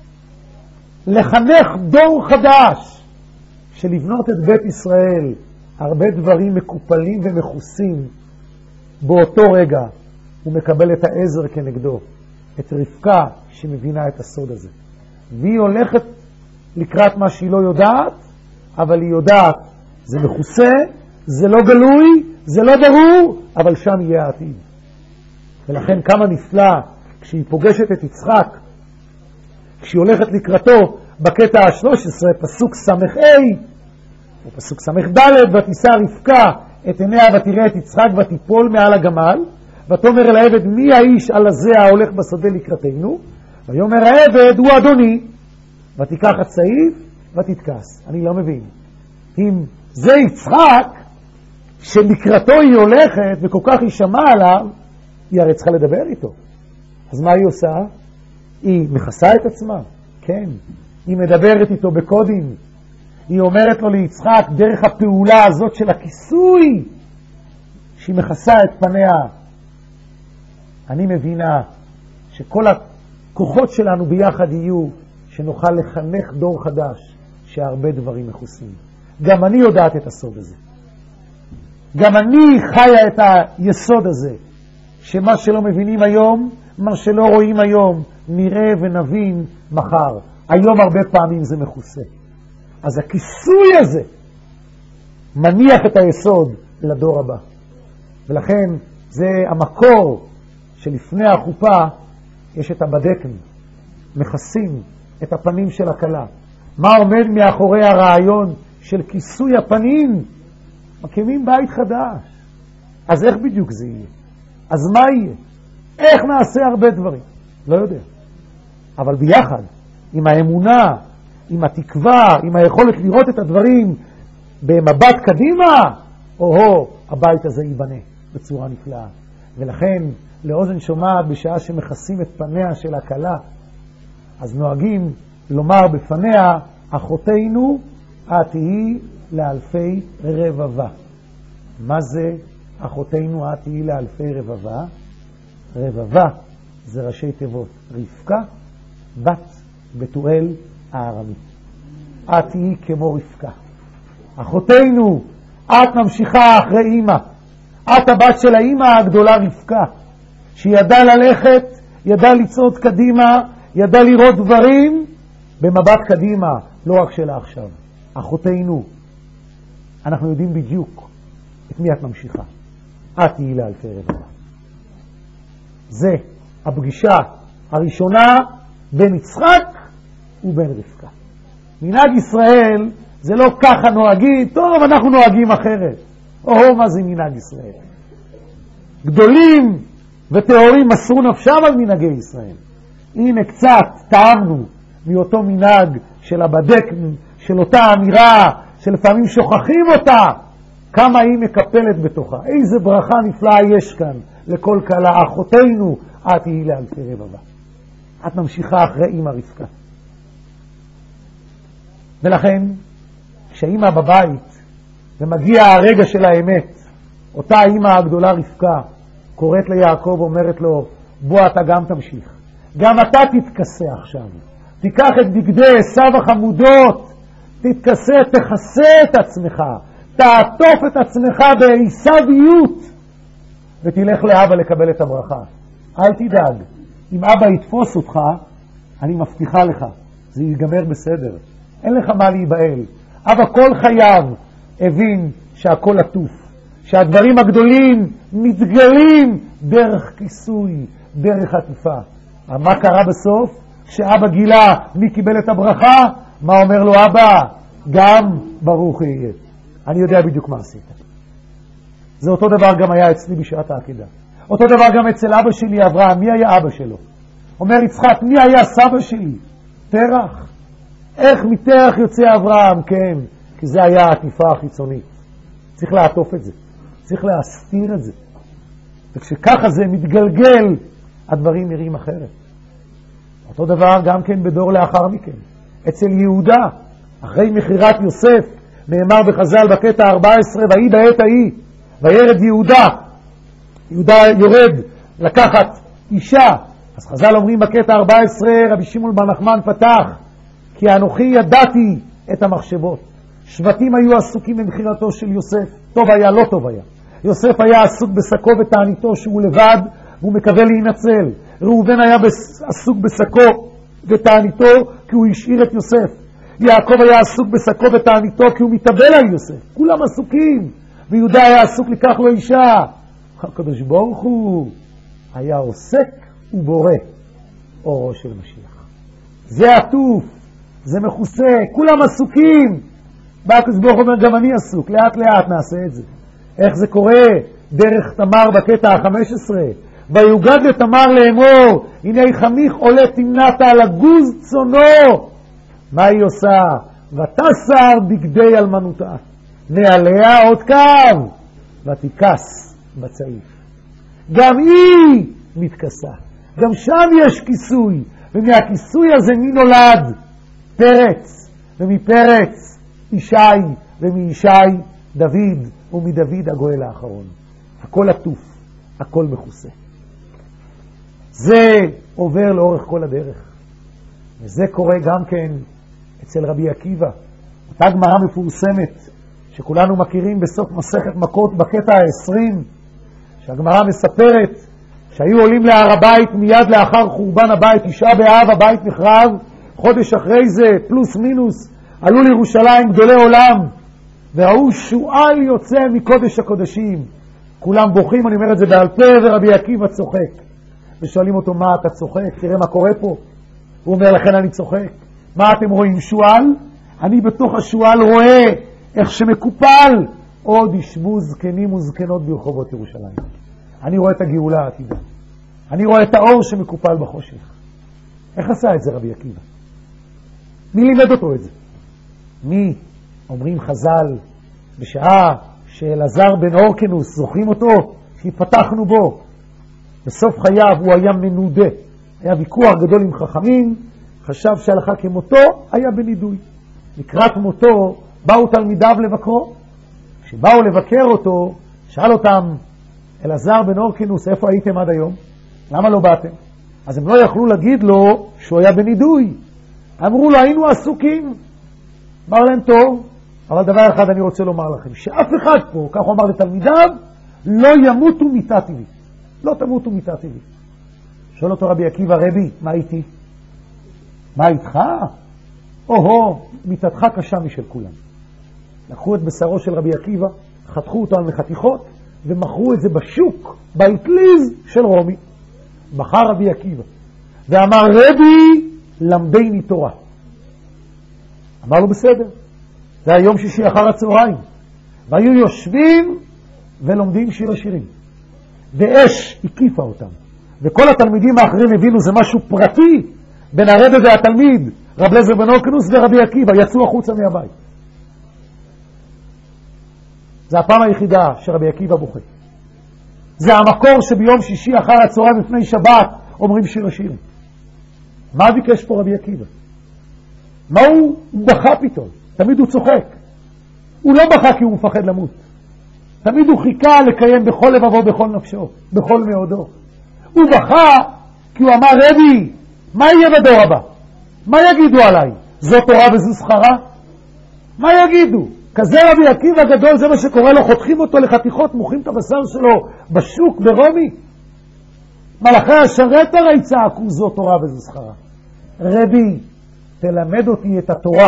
לחנך דור חדש של לבנות את בית ישראל, הרבה דברים מקופלים ומכוסים, באותו רגע הוא מקבל את העזר כנגדו, את רבקה שמבינה את הסוד הזה. והיא הולכת לקראת מה שהיא לא יודעת, אבל היא יודעת, זה מכוסה, זה לא גלוי, זה לא ברור, אבל שם יהיה העתיד. ולכן כמה נפלא כשהיא פוגשת את יצחק, כשהיא הולכת לקראתו בקטע ה-13, פסוק סמך-אי, או פסוק סמך-ד', ותישא רבקה את עיניה ותראה את יצחק ותיפול מעל הגמל, ותאמר אל העבד, מי האיש על הזה ההולך בשדה לקראתנו? ויאמר העבד, הוא אדוני, ותיקח הצעיף ותתכס. אני לא מבין. אם זה יצחק, שלקראתו היא הולכת וכל כך היא שמעה עליו, היא הרי צריכה לדבר איתו. אז מה היא עושה? היא מכסה את עצמה. כן. היא מדברת איתו בקודים. היא אומרת לו ליצחק, דרך הפעולה הזאת של הכיסוי, שהיא מכסה את פניה. אני מבינה שכל הכוחות שלנו ביחד יהיו, שנוכל לחנך דור חדש, שהרבה דברים מכוסים. גם אני יודעת את הסוד הזה. גם אני חיה את היסוד הזה, שמה שלא מבינים היום, מה שלא רואים היום, נראה ונבין מחר. היום הרבה פעמים זה מכוסה. אז הכיסוי הזה מניח את היסוד לדור הבא. ולכן זה המקור שלפני החופה יש את הבדקן, מכסים את הפנים של הכלה. מה עומד מאחורי הרעיון של כיסוי הפנים? מקימים בית חדש. אז איך בדיוק זה יהיה? אז מה יהיה? איך נעשה הרבה דברים? לא יודע. אבל ביחד, עם האמונה, עם התקווה, עם היכולת לראות את הדברים במבט קדימה, הבית הזה ייבנה בצורה נפלאה. ולכן, לאוזן שומעת בשעה שמכסים את פניה של הכלה, אז נוהגים לומר בפניה, אחותינו, את תהי לאלפי רבבה. מה זה אחותינו, את תהי לאלפי רבבה? רבבה זה ראשי תיבות. רבקה, בת בתואל הארמי. את תהי כמו רבקה. אחותינו, את ממשיכה אחרי אמא. את הבת של האמא הגדולה רבקה, שידעה ללכת, ידעה לצעוד קדימה, ידעה לראות דברים במבט קדימה, לא רק שלה עכשיו. אחותינו, אנחנו יודעים בדיוק את מי את ממשיכה. את תהי לאלפי רבבה. זה הפגישה הראשונה בין יצחק ובין רבקה. מנהג ישראל זה לא ככה נוהגים, טוב אנחנו נוהגים אחרת. מה זה מנהג ישראל? גדולים וטהורים מסרו נפשם על מנהגי ישראל. הנה קצת טעמנו מאותו מנהג של הבדקן, של אותה אמירה, שלפעמים שוכחים אותה, כמה היא מקפלת בתוכה. איזה ברכה נפלאה יש כאן לכל כלה. אחותינו, את תהי לאלפי רבבה. את ממשיכה אחרי אמא רבקה. ולכן, כשאמא בבית ומגיע הרגע של האמת, אותה אמא הגדולה רבקה קוראת ליעקב ואומרת לו, בוא אתה גם תמשיך. גם אתה תתכסה עכשיו. תיקח את בגדי עשיו החמודות, תתכסה, תכסה את עצמך, תעטוף את עצמך בעשיוויות, ותלך לאבא לקבל את הברכה. אל תדאג, אם אבא יתפוס אותך, אני מבטיחה לך, זה ייגמר בסדר. אין לך מה להיבהל. אבא כל חייו הבין שהכל עטוף, שהדברים הגדולים מתגלים דרך כיסוי, דרך עטיפה. מה קרה בסוף? כשאבא גילה מי קיבל את הברכה, מה אומר לו אבא? גם ברוך יהיה. אני יודע בדיוק מה עשית. זה אותו דבר גם היה אצלי בשעת העקידה. אותו דבר גם אצל אבא שלי אברהם. מי היה אבא שלו? אומר יצחק, מי היה סבא שלי? תרח. איך מתרח יוצא אברהם? כן, כי זה היה העטיפה החיצונית. צריך לעטוף את זה. צריך להסתיר את זה. וכשככה זה מתגלגל, הדברים נראים אחרת. אותו דבר גם כן בדור לאחר מכן. אצל יהודה, אחרי מחירת יוסף, נאמר בחז"ל בקטע 14, ויהי בעת ההיא, וירד יהודה. יהודה יורד לקחת אישה. אז חז"ל אומרים בקטע 14, רבי שמעון בר נחמן פתח, כי אנוכי ידעתי את המחשבות. שבטים היו עסוקים במחירתו של יוסף. טוב היה, לא טוב היה. יוסף היה עסוק בשקו ותעניתו שהוא לבד, והוא מקווה להינצל. ראובן היה עסוק בשקו ותעניתו, כי הוא השאיר את יוסף. יעקב היה עסוק בשקו ותעניתו, כי הוא מתאבל על יוסף. כולם עסוקים. ויהודה היה עסוק לקח לו אישה. הקדוש ברוך הוא היה עוסק ובורא אורו של משיח. זה עטוף, זה מכוסה, כולם עסוקים. הקדוש ברוך הוא אומר, גם אני עסוק, לאט לאט נעשה את זה. איך זה קורה? דרך תמר בקטע 15. ויוגד לתמר לאמור, הנה חמיך עולה תמנת על הגוז צונו. מה היא עושה? ותסר בגדי אלמנותה. נעליה עוד קו, ותיכס בצעיף. גם היא מתכסה. גם שם יש כיסוי, ומהכיסוי הזה מי נולד? פרץ, ומפרץ ישי, ומישי דוד, ומדוד הגואל האחרון. הכל עטוף, הכל מכוסה. זה עובר לאורך כל הדרך. וזה קורה גם כן אצל רבי עקיבא. אותה גמרא מפורסמת שכולנו מכירים בסוף מסכת מכות בקטע ה-20, שהגמרא מספרת שהיו עולים להר הבית מיד לאחר חורבן הבית, 9 באב הבית נחרב, חודש אחרי זה פלוס מינוס עלו לירושלים גדולי עולם וראו שועל יוצא מקודש הקודשים. כולם בוכים, אני אומר את זה בעל פה, ורבי עקיבא צוחק. ושואלים אותו, מה אתה צוחק? תראה מה קורה פה. הוא אומר, לכן אני צוחק. מה אתם רואים? שועל? אני בתוך השועל רואה איך שמקופל עוד ישבו זקנים וזקנות ברחובות ירושלים. אני רואה את הגאולה העתידה. אני רואה את האור שמקופל בחושך. איך עשה את זה רבי עקיבא? מי לימד אותו את זה? מי? אומרים חז"ל, בשעה שאלעזר בן אורקנוס, זוכרים אותו? שהתפתחנו בו. בסוף חייו הוא היה מנודה. היה ויכוח גדול עם חכמים, חשב שהלכה כמותו, היה בנידוי. לקראת מותו באו תלמידיו לבקרו. כשבאו לבקר אותו, שאל אותם, אלעזר בן אורקנוס, איפה הייתם עד היום? למה לא באתם? אז הם לא יכלו להגיד לו שהוא היה בנידוי. אמרו לו, היינו עסוקים. אמר להם, טוב, אבל דבר אחד אני רוצה לומר לכם, שאף אחד פה, כך הוא אמר לתלמידיו, לא ימותו מיתה טבעית. לא תמותו מיתה טבעית. שואל אותו רבי עקיבא, רבי, מה איתי? מה איתך? מיתתך קשה משל כולם. לקחו את בשרו של רבי עקיבא, חתכו אותו על מחתיכות, ומכרו את זה בשוק, באטליז של רומי. בחר רבי עקיבא, ואמר, רבי, למדני תורה. אמר לו, בסדר. זה היום שישי אחר הצהריים. והיו יושבים ולומדים שיר השירים. ואש הקיפה אותם. וכל התלמידים האחרים הבינו, זה משהו פרטי בין הרבי והתלמיד, רב אליעזר בן אורקנוס ורבי עקיבא, יצאו החוצה מהבית. זה הפעם היחידה שרבי עקיבא בוכה. זה המקור שביום שישי אחר הצהריים לפני שבת אומרים שיר השירים. מה ביקש פה רבי עקיבא? מה הוא בכה פתאום? תמיד הוא צוחק. הוא לא בכה כי הוא מפחד למות. תמיד הוא חיכה לקיים בכל לבבו, בכל נפשו, בכל מאודו. הוא בכה כי הוא אמר, רבי, מה יהיה בדור הבא? מה יגידו עליי? זו תורה וזו שכרה? מה יגידו? כזה רבי עקיבא גדול, זה מה שקורה לו, חותכים אותו לחתיכות, מוכרים את הבשר שלו בשוק ברומי. מלאכי השרת הרי צעקו, זו תורה וזו שכרה. רבי, תלמד אותי את התורה.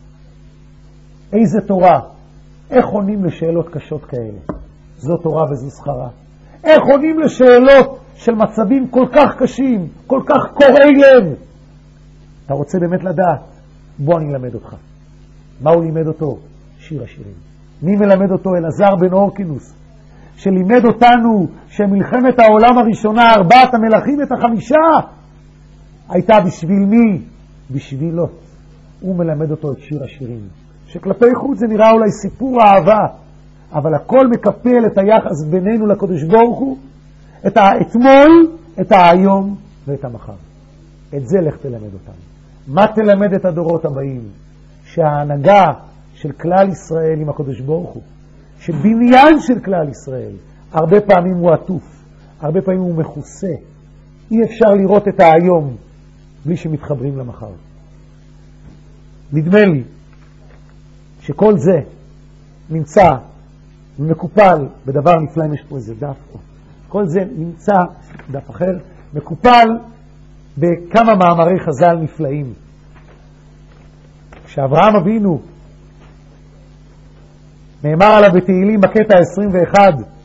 איזה תורה? איך עונים לשאלות קשות כאלה? זו תורה וזו שכרה. איך עונים לשאלות של מצבים כל כך קשים, כל כך קורעי לב? אתה רוצה באמת לדעת? בוא אני אלמד אותך. מה הוא לימד אותו? שיר השירים. מי מלמד אותו? אלעזר בן אורקנוס, שלימד אותנו שמלחמת העולם הראשונה, 4 המלכים את 5, הייתה בשביל מי? בשביל לוט. הוא מלמד אותו את שיר השירים, שכלפי חוץ זה נראה אולי סיפור אהבה, אבל הכל מקפל את היחס בינינו לקדוש ברוך הוא, את האתמול, את היום ואת המחר. את זה לך תלמד אותנו. מה תלמד את הדורות הבאים? שההנהגה של כלל ישראל עם הקדוש ברוך הוא, שבניין של כלל ישראל, הרבה פעמים הוא עטוף, הרבה פעמים הוא מכוסה. אי אפשר לראות את היום בלי שמתחברים למחר. נדמה לי שכל זה נמצא ומקופל בדבר נפלא. יש פה איזה דף, כל זה נמצא, דף אחר, מקופל בכמה מאמרי חז"ל נפלאים. כשאברהם אבינו נאמר עליו בתהילים בקטע 21,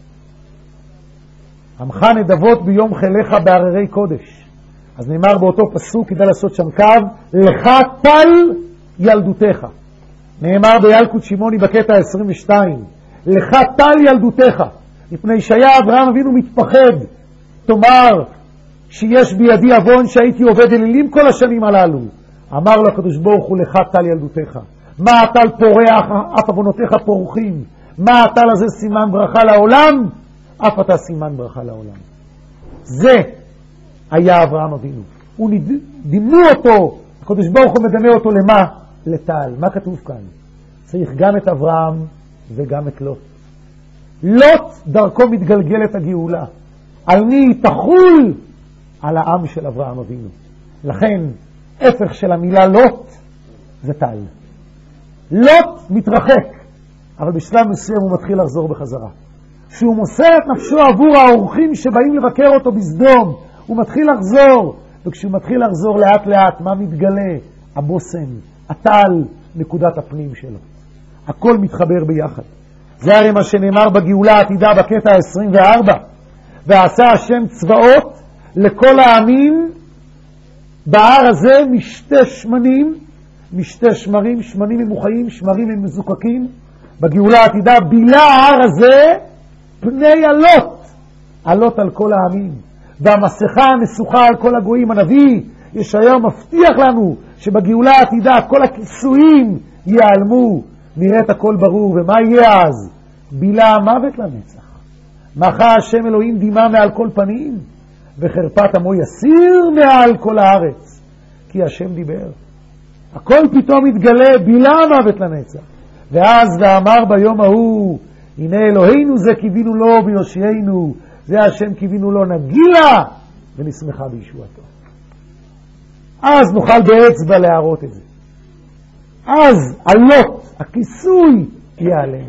עמך נדבות ביום חילך בהררי קודש. אז נאמר באותו פסוק, כדאי לעשות שם קו, לך טל ילדותך. נאמר בילקוט שמעוני בקטע 22, לך טל ילדותך. מפני שהיה אברהם אבינו מתפחד, תאמר שיש בידי עוון שהייתי עובד אלילים כל השנים הללו. אמר לו הקדוש ברוך הוא, לך טל ילדותך. מה הטל פורח, אף עוונותיך פורחים. מה הטל הזה סימן ברכה לעולם, אף אתה סימן ברכה לעולם. זה היה אברהם אבינו. הוא דימו אותו, הקדוש ברוך הוא מדמה אותו למה? לטל. מה כתוב כאן? צריך גם את אברהם וגם את לוט. לוט דרכו מתגלגלת הגאולה. על מי תחול? על העם של אברהם אבינו. לכן הפך של המילה לוט זה טל. לוט מתרחק. אבל בשלב מסוים הוא מתחיל לחזור בחזרה. כשהוא מוסר את נפשו עבור האורחים שבאים לבקר אותו בסדום, הוא מתחיל לחזור, וכשהוא מתחיל לחזור לאט לאט, מה מתגלה? הבוסם, הטל, נקודת הפנים שלו. הכל מתחבר ביחד. זה הרי מה שנאמר בגאולה העתידה בקטע 24. ועשה השם צבאות לכל העמים בהר הזה משתי שמנים, משתי שמרים, שמנים ממוחיים, שמרים הם מזוקקים. בגאולה העתידה בילה ההר הזה פני עלות, עלות על כל העמים. והמסכה הנסוכה על כל הגויים. הנביא ישעיהו מבטיח לנו שבגאולה העתידה כל הכיסויים ייעלמו, נראה את הכל ברור. ומה יהיה אז? בילה המוות לנצח. מחה השם אלוהים דימה מעל כל פנים, וחרפת עמו יסיר מעל כל הארץ, כי השם דיבר. הכל פתאום יתגלה, בילה המוות לנצח. ואז ואמר ביום ההוא, הנה אלוהינו זה קיווינו לו ביושענו, זה השם קיווינו לו, נגילה ונשמחה בישועתו. אז נוכל באצבע להראות את זה. אז עלות, הכיסוי ייעלם.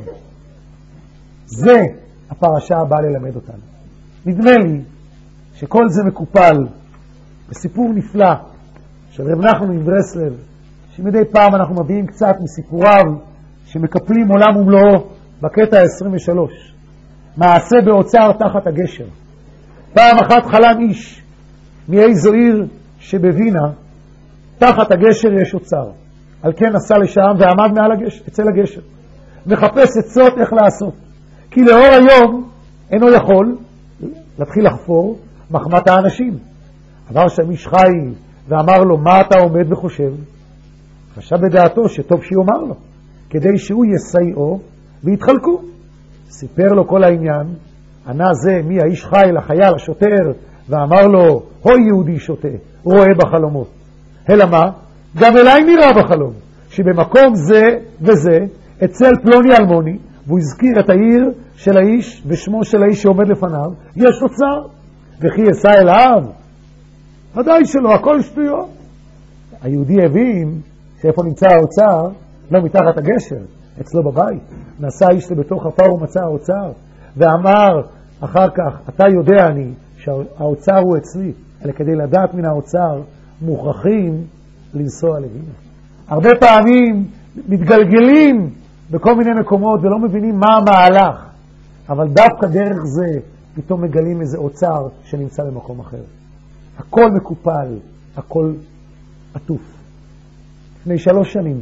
זה הפרשה הבאה ללמד אותנו. נדמה לי שכל זה מקופל בסיפור נפלא של רב נחמן מברסלב, שמדי פעם אנחנו מביאים קצת מסיפוריו שמקפלים עולם ומלואו בקטע 23. מעשה באוצר תחת הגשר. פעם אחת חלם איש מאיזו עיר שבווינה, תחת הגשר יש אוצר. על כן נסע לשם ועמד מעל הגשר, אצל הגשר. מחפש עצות איך לעשות. כי לאור היום אינו יכול להתחיל לחפור מחמת האנשים. עבר שם איש חי ואמר לו, מה אתה עומד וחושב? חשב בדעתו שטוב שיאמר לו, כדי שהוא יסייעו ויתחלקו. סיפר לו כל העניין, ענה זה מי האיש חי לחייל השוטר, ואמר לו, הו יהודי שוטה, רואה בחלומות. אלא מה? גם אליי נראה בחלום, שבמקום זה וזה, אצל פלוני אלמוני, והוא הזכיר את העיר של האיש ושמו של האיש שעומד לפניו, יש אוצר, וכי יסע אליו? ודאי שלא, הכל שטויות. היהודי הבין שאיפה נמצא האוצר, לא מתחת הגשר, אצלו בבית. נסע איש לביתו חפר ומצא האוצר, ואמר אחר כך, אתה יודע אני שהאוצר הוא אצלי, אלא כדי לדעת מן האוצר מוכרחים לנסוע לווינה. הרבה פעמים מתגלגלים בכל מיני מקומות ולא מבינים מה המהלך, אבל דווקא דרך זה פתאום מגלים איזה אוצר שנמצא במקום אחר. הכל מקופל, הכל עטוף. לפני 3 שנים,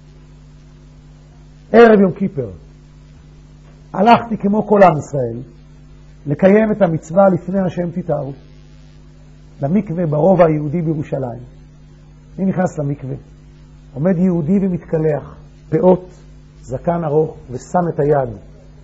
ערב יום כיפר, הלכתי כמו כל עם ישראל לקיים את המצווה לפני השם תתארו, למקווה ברובע היהודי בירושלים. אני נכנס למקווה, עומד יהודי ומתקלח, פאות, זקן ארוך, ושם את היד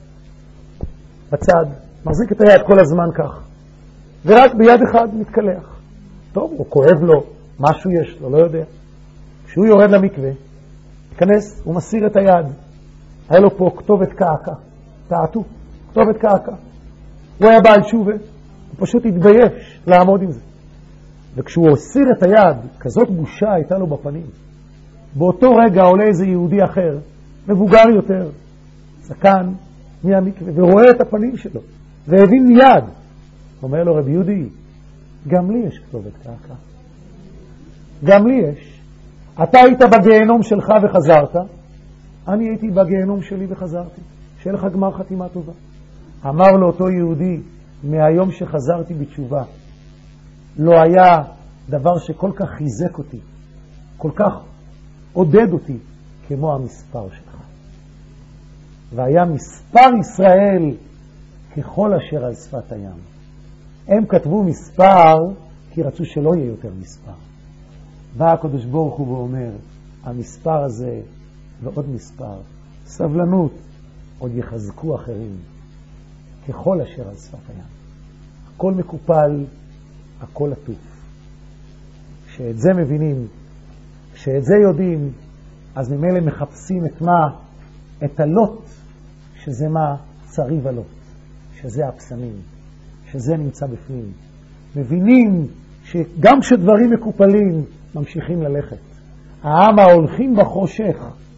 בצד, מחזיק את היד כל הזמן כך, ורק ביד אחד מתקלח. טוב, הוא כואב לו, משהו יש לו, לא יודע. כשהוא יורד למקווה, יכנס, הוא מסיר את היד. היה לו פה כתובת קעקע, טעתו, כתובת קעקע. הוא היה בעל תשובה, הוא פשוט התבייש לעמוד עם זה. וכשהוא הסיר את היד, כזאת בושה הייתה לו בפנים. באותו רגע עולה איזה יהודי אחר, מבוגר יותר, זקן מהמקווה, ורואה את הפנים שלו, והבין מיד. אומר לו, רבי יהודי, גם לי יש כתובת קעקע. גם לי יש. אתה היית בגיהנום שלך וחזרת, אני הייתי בגיהנום שלי וחזרתי. שיהיה לך גמר חתימה טובה. אמר לו אותו יהודי, מהיום שחזרתי בתשובה, לא היה דבר שכל כך חיזק אותי, כל כך עודד אותי, כמו המספר שלך. והיה מספר ישראל ככל אשר על שפת הים. הם כתבו מספר כי רצו שלא יהיה יותר מספר. בא הקדוש ברוך הוא ואומר, המספר הזה ועוד מספר, סבלנות, עוד יחזקו אחרים, ככל אשר על שפת הים. הכל מקופל, הכל עטוף. כשאת זה מבינים, כשאת זה יודעים, אז ממילא מחפשים את מה? את הלוט, שזה מה? צריב הלוט, שזה הפסמים, שזה נמצא בפנים. מבינים שגם כשדברים מקופלים, ממשיכים ללכת. העם ההולכים בחושך,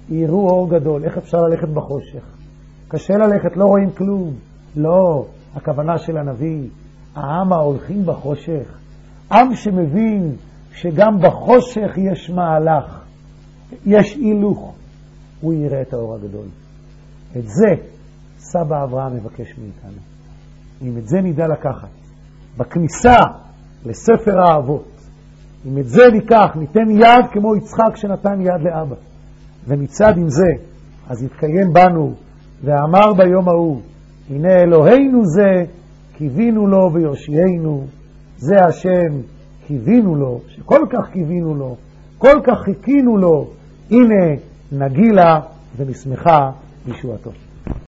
יראו אור גדול. איך אפשר ללכת בחושך? קשה ללכת, לא רואים כלום. לא, הכוונה של הנביא, העם ההולכים בחושך, עם שמבין שגם בחושך יש מהלך, יש הילוך, הוא יראה את האור הגדול. את זה סבא אברהם מבקש מאיתנו. אם את זה נדע לקחת בכניסה לספר האבות, אם את זה ניקח, ניתן יד כמו יצחק שנתן יד לאבא, ומצד עם זה אז יתקיים בנו ואמר ביום ההוא, הנה אלוהינו זה, קיווינו לו ויושיענו, זה השם קיווינו לו, שכל כך קיווינו לו, כל כך חיכינו לו, הנה נגילה ונשמחה בישועתו.